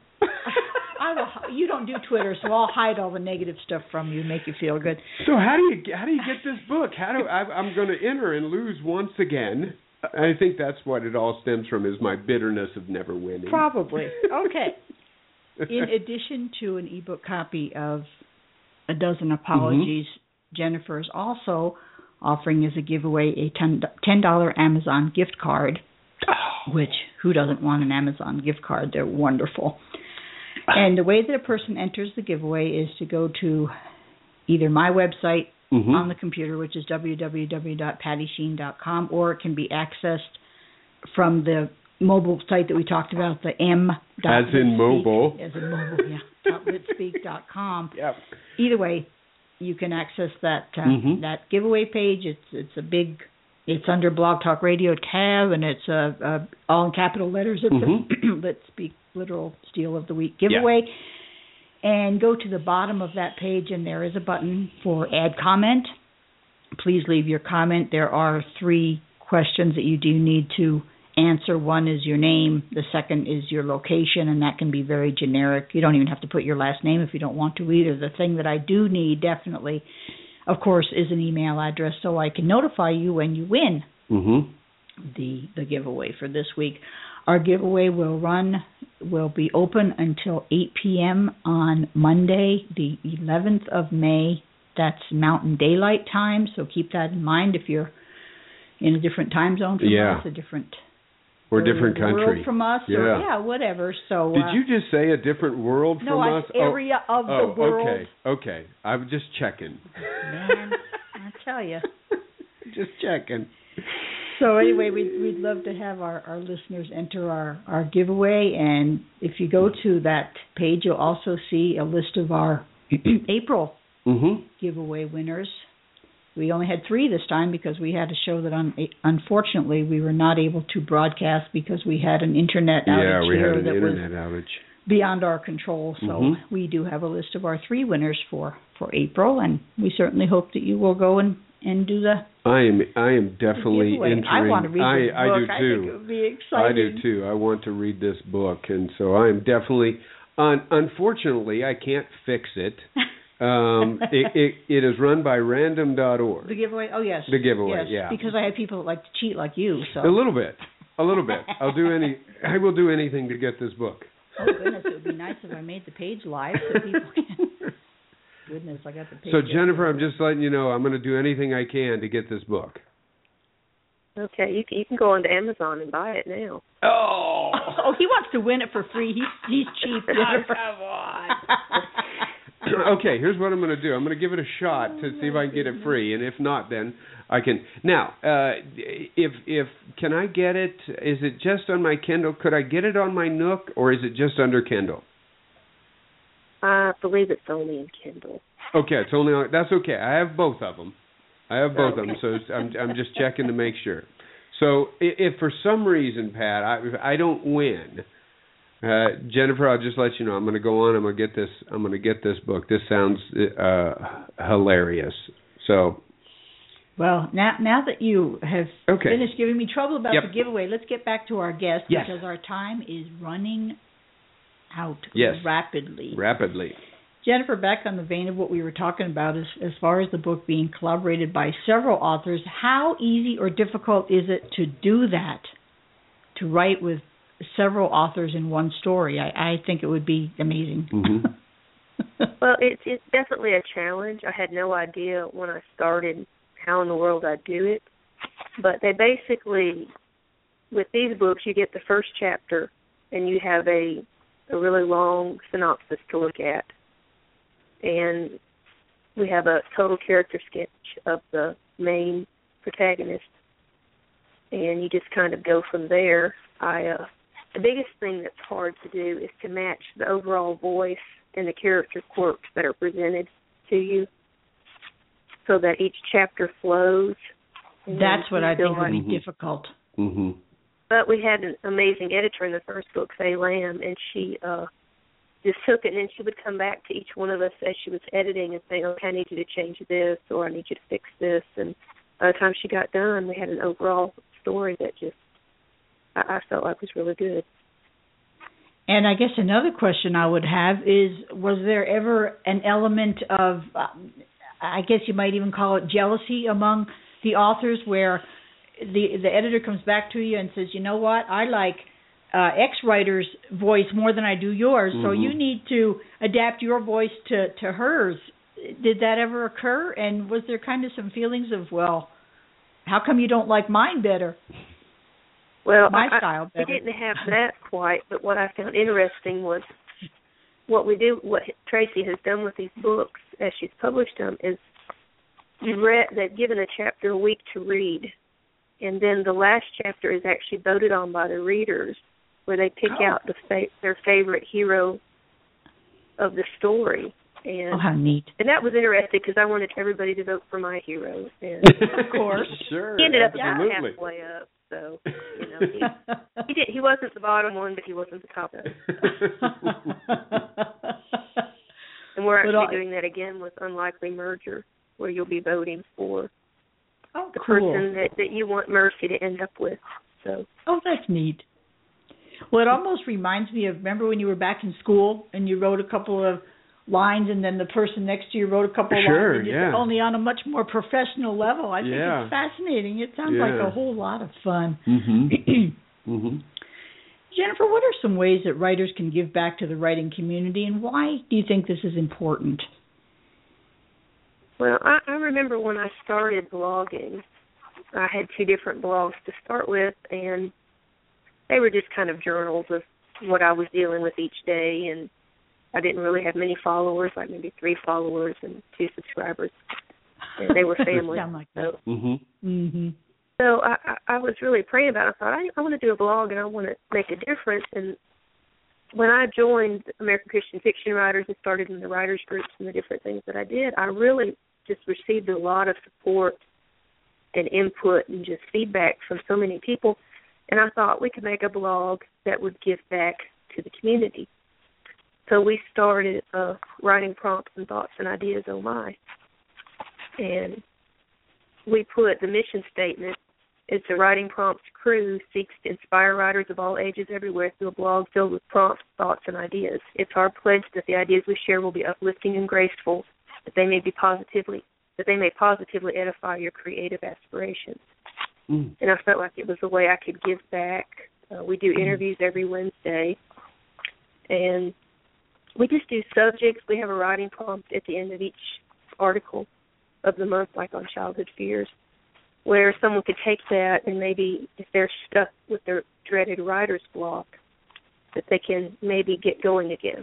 [SPEAKER 3] You don't do Twitter, so I'll hide all the negative stuff from you, make you feel good.
[SPEAKER 4] So how do you get this book? I'm going to enter and lose once again. I think that's what it all stems from, is my bitterness of never winning.
[SPEAKER 3] Probably. Okay. In addition to an ebook copy of A Dozen Apologies, Jennifer is also offering as a giveaway a $10 Amazon gift card, which who doesn't want an Amazon gift card? They're wonderful. And the way that a person enters the giveaway is to go to either my website on the computer, which is www.pattysheen.com, or it can be accessed from the mobile site that we talked about, the
[SPEAKER 4] As in mobile,
[SPEAKER 3] yeah. .litspeak.com.
[SPEAKER 4] Yep.
[SPEAKER 3] Either way, you can access that that giveaway page. It's under Blog Talk Radio tab, and it's all in capital letters. It's a Let's Speak Literal Steal of the Week giveaway. Yeah. And go to the bottom of that page, and there is a button for Add Comment. Please leave your comment. There are 3 questions that you do need to answer. One is your name. The second is your location, and that can be very generic. You don't even have to put your last name if you don't want to either. The thing that I do need definitely, of course, is an email address so I can notify you when you win the giveaway for this week. Our giveaway will be open until 8 p.m. on Monday, the 11th of May. That's Mountain Daylight Time, so keep that in mind if you're in a different time zone from us, a different
[SPEAKER 4] country
[SPEAKER 3] world from us, or whatever. So
[SPEAKER 4] did you just say a different world from us?
[SPEAKER 3] Area of the world.
[SPEAKER 4] Okay. I'm just checking.
[SPEAKER 3] Man, I tell you,
[SPEAKER 4] just checking.
[SPEAKER 3] So anyway, we'd love to have our listeners enter our giveaway, and if you go to that page, you'll also see a list of our April giveaway winners. We only had 3 this time because we had a show that unfortunately we were not able to broadcast because we had an internet outage.
[SPEAKER 4] Yeah, we had an internet outage
[SPEAKER 3] beyond our control. So we do have a list of our 3 winners for April, and we certainly hope that you will go and do the.
[SPEAKER 4] I am definitely entering.
[SPEAKER 3] I want to read this book.
[SPEAKER 4] I do too.
[SPEAKER 3] I think it would be exciting.
[SPEAKER 4] I do too. I want to read this book, and so I am definitely. Unfortunately, I can't fix it. It is run by random.org.
[SPEAKER 3] The giveaway? Oh, yes.
[SPEAKER 4] The giveaway,
[SPEAKER 3] yes, because I have people that like to cheat like you. So.
[SPEAKER 4] A little bit. I will do anything to get this book.
[SPEAKER 3] Oh, goodness. It would be nice if I made the page live so people can. Goodness, I got the page.
[SPEAKER 4] So, Jennifer, I'm just letting you know I'm going to do anything I can to get this book.
[SPEAKER 5] Okay, you can go onto Amazon and buy it now.
[SPEAKER 3] Oh, he wants to win it for free. He's cheap.
[SPEAKER 4] Come on. Okay, here's what I'm going to do. I'm going to give it a shot to see if I can get it free, and if not, then I can. Now, if can I get it? Is it just on my Kindle? Could I get it on my Nook, or is it just under Kindle?
[SPEAKER 5] I believe it's only in Kindle.
[SPEAKER 4] Okay, it's only on. That's okay. I have both of them. So I'm just checking to make sure. So if for some reason, Pat, I don't win. Jennifer, I'll just let you know. I'm going to go on. I'm going to get this book. This sounds hilarious. So,
[SPEAKER 3] well, now that you have finished giving me trouble about the giveaway, let's get back to our guest because our time is running out rapidly. Jennifer, back on the vein of what we were talking about, as far as the book being collaborated by several authors, how easy or difficult is it to do that, to write with several authors in one story? I think it would be amazing.
[SPEAKER 5] Well, it's definitely a challenge. I had no idea when I started how in the world I'd do it. But they basically, with these books, you get the first chapter and you have a really long synopsis to look at. And we have a total character sketch of the main protagonist, and you just kind of go from there. The biggest thing that's hard to do is to match the overall voice and the character quirks that are presented to you so that each chapter flows.
[SPEAKER 3] That's what I think would be difficult.
[SPEAKER 4] Mm-hmm.
[SPEAKER 5] But we had an amazing editor in the first book, Faye Lamb, and she just took it, and then she would come back to each one of us as she was editing and say, okay, I need you to change this, or I need you to fix this. And by the time she got done, we had an overall story that just I felt like was really good.
[SPEAKER 3] And I guess another question I would have is, was there ever an element of, I guess you might even call it jealousy among the authors, where the editor comes back to you and says, you know what, I like X writer's voice more than I do yours, so you need to adapt your voice to hers. Did that ever occur? And was there kind of some feelings of, well, how come you don't like mine better?
[SPEAKER 5] Well,
[SPEAKER 3] My style better.
[SPEAKER 5] I didn't have that quite, but what I found interesting was what Tracy has done with these books as she's published them is they've given a chapter a week to read, and then the last chapter is actually voted on by the readers, where they pick out their favorite hero of the story. And,
[SPEAKER 3] how neat.
[SPEAKER 5] And that was interesting because I wanted everybody to vote for my hero. And
[SPEAKER 3] of course.
[SPEAKER 4] Sure.
[SPEAKER 5] He ended up
[SPEAKER 4] absolutely.
[SPEAKER 5] halfway up, so, he wasn't the bottom one, but he wasn't the top one. And we're actually doing that again with Unlikely Merger, where you'll be voting for the person that you want Mercy to end up with. So.
[SPEAKER 3] Oh, that's neat. Well, it almost reminds me of, remember when you were back in school and you wrote a couple of lines and then the person next to you wrote a couple of lines, and only on a much more professional level. I think it's fascinating. It sounds like a whole lot of fun. Jennifer, what are some ways that writers can give back to the writing community, and why do you think this is important?
[SPEAKER 5] Well, I remember when I started blogging, I had 2 different blogs to start with, and they were just kind of journals of what I was dealing with each day, and I didn't really have many followers, like maybe 3 followers and 2 subscribers, and they were family.
[SPEAKER 3] Sound like that.
[SPEAKER 5] So I was really praying about it. I thought, I want to do a blog, and I want to make a difference. And when I joined American Christian Fiction Writers and started in the writers groups and the different things that I did, I really just received a lot of support and input and just feedback from so many people. And I thought we could make a blog that would give back to the community. So we started writing prompts and thoughts and ideas on my. And we put the mission statement, it's a writing prompts crew seeks to inspire writers of all ages everywhere through a blog filled with prompts, thoughts, and ideas. It's our pledge that the ideas we share will be uplifting and graceful, that they may positively edify your creative aspirations. And I felt like it was a way I could give back. We do interviews every Wednesday, and we just do subjects. We have a writing prompt at the end of each article of the month, like on childhood fears, where someone could take that and maybe, if they're stuck with their dreaded writer's block, that they can maybe get going again.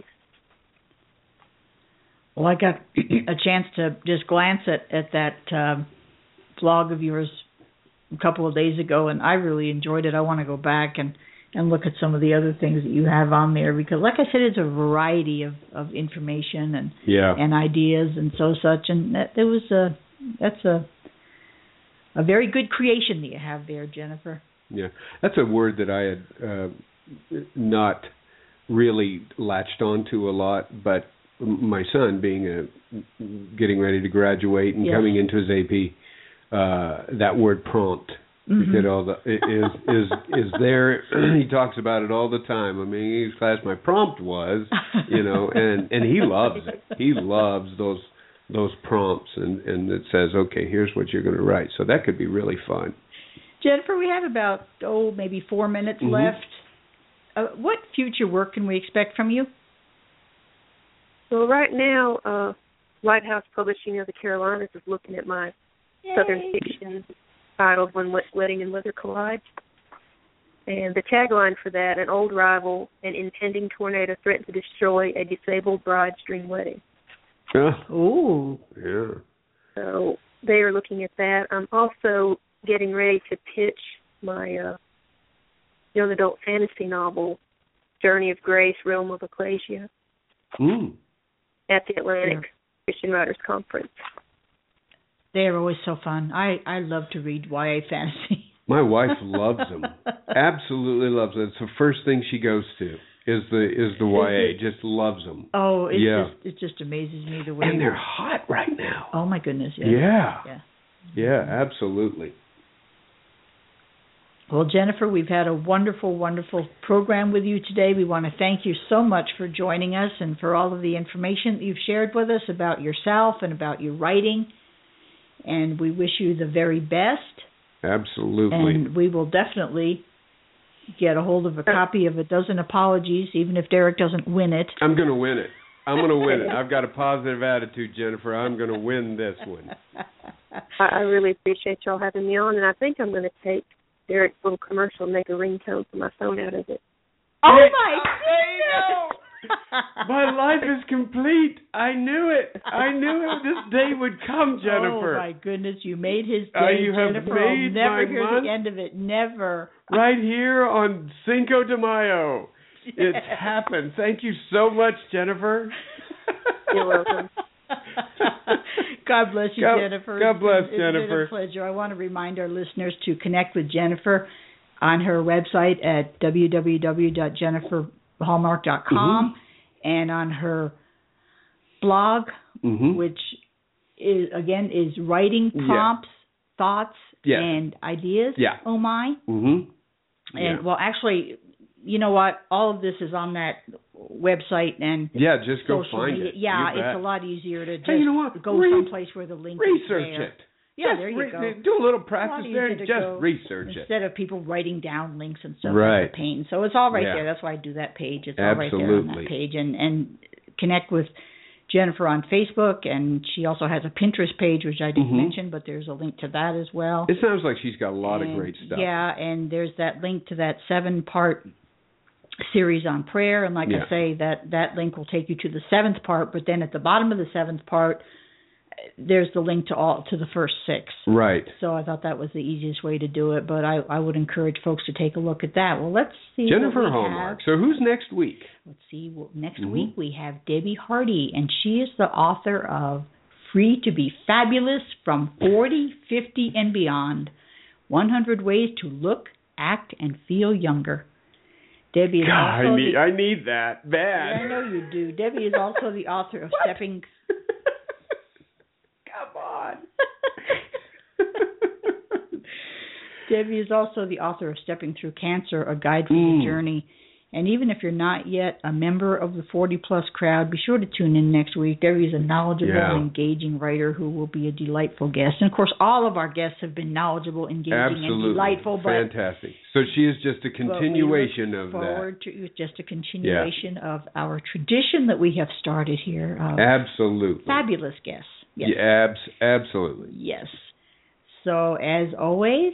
[SPEAKER 3] Well, I got a chance to just glance at that blog of yours a couple of days ago, and I really enjoyed it. I want to go back and look at some of the other things that you have on there, because, like I said, it's a variety of information and ideas and such, and that's a very good creation that you have there, Jennifer.
[SPEAKER 4] Yeah, that's a word that I had not really latched onto a lot, but my son, getting ready to graduate and coming into his AP, that word prompt. Is there. He talks about it all the time. I mean, in his class, my prompt was, and he loves it. He loves those prompts, and it says, okay, here's what you're going to write. So that could be really fun.
[SPEAKER 3] Jennifer, we have about maybe 4 minutes left. What future work can we expect from you?
[SPEAKER 5] Well, right now, Lighthouse Publishing of the Carolinas is looking at my Southern fiction titled When Wedding and Weather Collide. And the tagline for that, an old rival, an impending tornado threatened to destroy a disabled bride's dream wedding.
[SPEAKER 3] Ooh.
[SPEAKER 4] Yeah.
[SPEAKER 5] So they are looking at that. I'm also getting ready to pitch my young adult fantasy novel, Journey of Grace, Realm of Ecclesia, at the Atlantic Christian Writers Conference.
[SPEAKER 3] They are always so fun. I love to read YA fantasy.
[SPEAKER 4] My wife loves them. Absolutely loves them. It's the first thing she goes to is the YA. Just loves them.
[SPEAKER 3] Oh, it just amazes me the way.
[SPEAKER 4] And they're hot right now.
[SPEAKER 3] Oh my goodness.
[SPEAKER 4] Yeah, absolutely.
[SPEAKER 3] Well, Jennifer, we've had a wonderful, wonderful program with you today. We want to thank you so much for joining us and for all of the information that you've shared with us about yourself and about your writing. And we wish you the very best.
[SPEAKER 4] Absolutely.
[SPEAKER 3] And we will definitely get a hold of a copy of A Dozen Apologies, even if Derek doesn't win it.
[SPEAKER 4] I'm going to win it. I've got a positive attitude, Jennifer. I'm going to win this one.
[SPEAKER 5] I really appreciate y'all having me on, and I think I'm going to take Derek's little commercial and make a ringtone for my phone out of it.
[SPEAKER 3] Oh, my goodness!
[SPEAKER 4] My life is complete. I knew it. This day would come, Jennifer.
[SPEAKER 3] Oh, my goodness. You made his day,
[SPEAKER 4] you
[SPEAKER 3] Jennifer.
[SPEAKER 4] have made
[SPEAKER 3] I'll never
[SPEAKER 4] my
[SPEAKER 3] hear
[SPEAKER 4] month.
[SPEAKER 3] the end of it. Never.
[SPEAKER 4] Right here on Cinco de Mayo. It's happened. Thank you so much, Jennifer.
[SPEAKER 5] You're welcome.
[SPEAKER 3] God bless you, Jennifer.
[SPEAKER 4] God bless,
[SPEAKER 3] Jennifer. It's been a pleasure. I want to remind our listeners to connect with Jennifer on her website at www.jenniferhallmark.com and on her blog, which is writing prompts, thoughts, and ideas.
[SPEAKER 4] Yeah.
[SPEAKER 3] Oh my. And well, actually, you know what? All of this is on that website and
[SPEAKER 4] just go find
[SPEAKER 3] media.
[SPEAKER 4] it.
[SPEAKER 3] Yeah, it's a lot easier to just go someplace where the link
[SPEAKER 4] research
[SPEAKER 3] is there.
[SPEAKER 4] it.
[SPEAKER 3] Yeah, there you go.
[SPEAKER 4] Do a little practice there and just research it.
[SPEAKER 3] Instead of people writing down links and stuff.
[SPEAKER 4] Right.
[SPEAKER 3] That's a pain. So it's all right there. That's why I do that page. It's all right there on that page. And connect with Jennifer on Facebook, and she also has a Pinterest page, which I didn't mention, but there's a link to that as well.
[SPEAKER 4] It sounds like she's got a lot of great stuff.
[SPEAKER 3] Yeah, and there's that link to that 7-part series on prayer, and like I say, that link will take you to the 7th part, but then at the bottom of the 7th part, there's the link to the first 6.
[SPEAKER 4] Right.
[SPEAKER 3] So I thought that was the easiest way to do it, but I would encourage folks to take a look at that. Well, let's see.
[SPEAKER 4] Jennifer Hallmark. So who's next week?
[SPEAKER 3] Let's see. Well, next week we have Debbie Hardy, and she is the author of Free to be Fabulous from 40, 50, and Beyond. 100 Ways to Look, Act, and Feel Younger. Debbie is also
[SPEAKER 4] I need that bad.
[SPEAKER 3] I know you do. Debbie is also the author of Stepping.
[SPEAKER 4] Come on.
[SPEAKER 3] Debbie is also the author of Stepping Through Cancer, A Guide for the Journey. And even if you're not yet a member of the 40-plus crowd, be sure to tune in next week. Debbie is a knowledgeable and engaging writer who will be a delightful guest. And, of course, all of our guests have been knowledgeable, engaging, and delightful.
[SPEAKER 4] Fantastic. So she is just a continuation of that.
[SPEAKER 3] It's just a continuation of our tradition that we have started here.
[SPEAKER 4] Absolutely.
[SPEAKER 3] Fabulous guests. Yes.
[SPEAKER 4] Yeah, absolutely.
[SPEAKER 3] Yes. So, as always,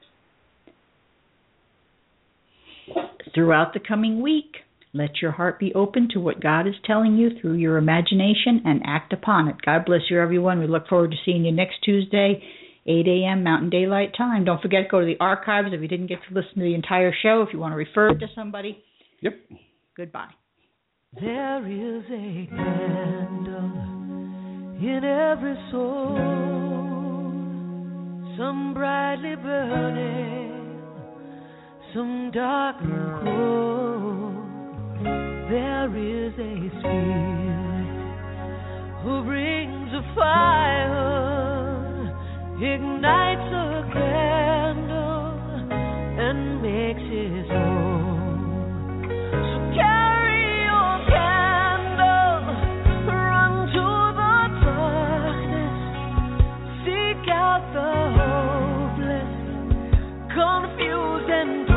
[SPEAKER 3] throughout the coming week, let your heart be open to what God is telling you through your imagination and act upon it. God bless you, everyone. We look forward to seeing you next Tuesday, 8 a.m. Mountain Daylight Time. Don't forget to go to the archives if you didn't get to listen to the entire show, if you want to refer it to somebody.
[SPEAKER 4] Yep.
[SPEAKER 3] Goodbye.
[SPEAKER 1] There is a candle in every soul, some brightly burning, some dark and cold. There is a spirit who brings a fire, ignites a candle, and makes his own. So carry your candle, run to the darkness, seek out the hopeless, confused and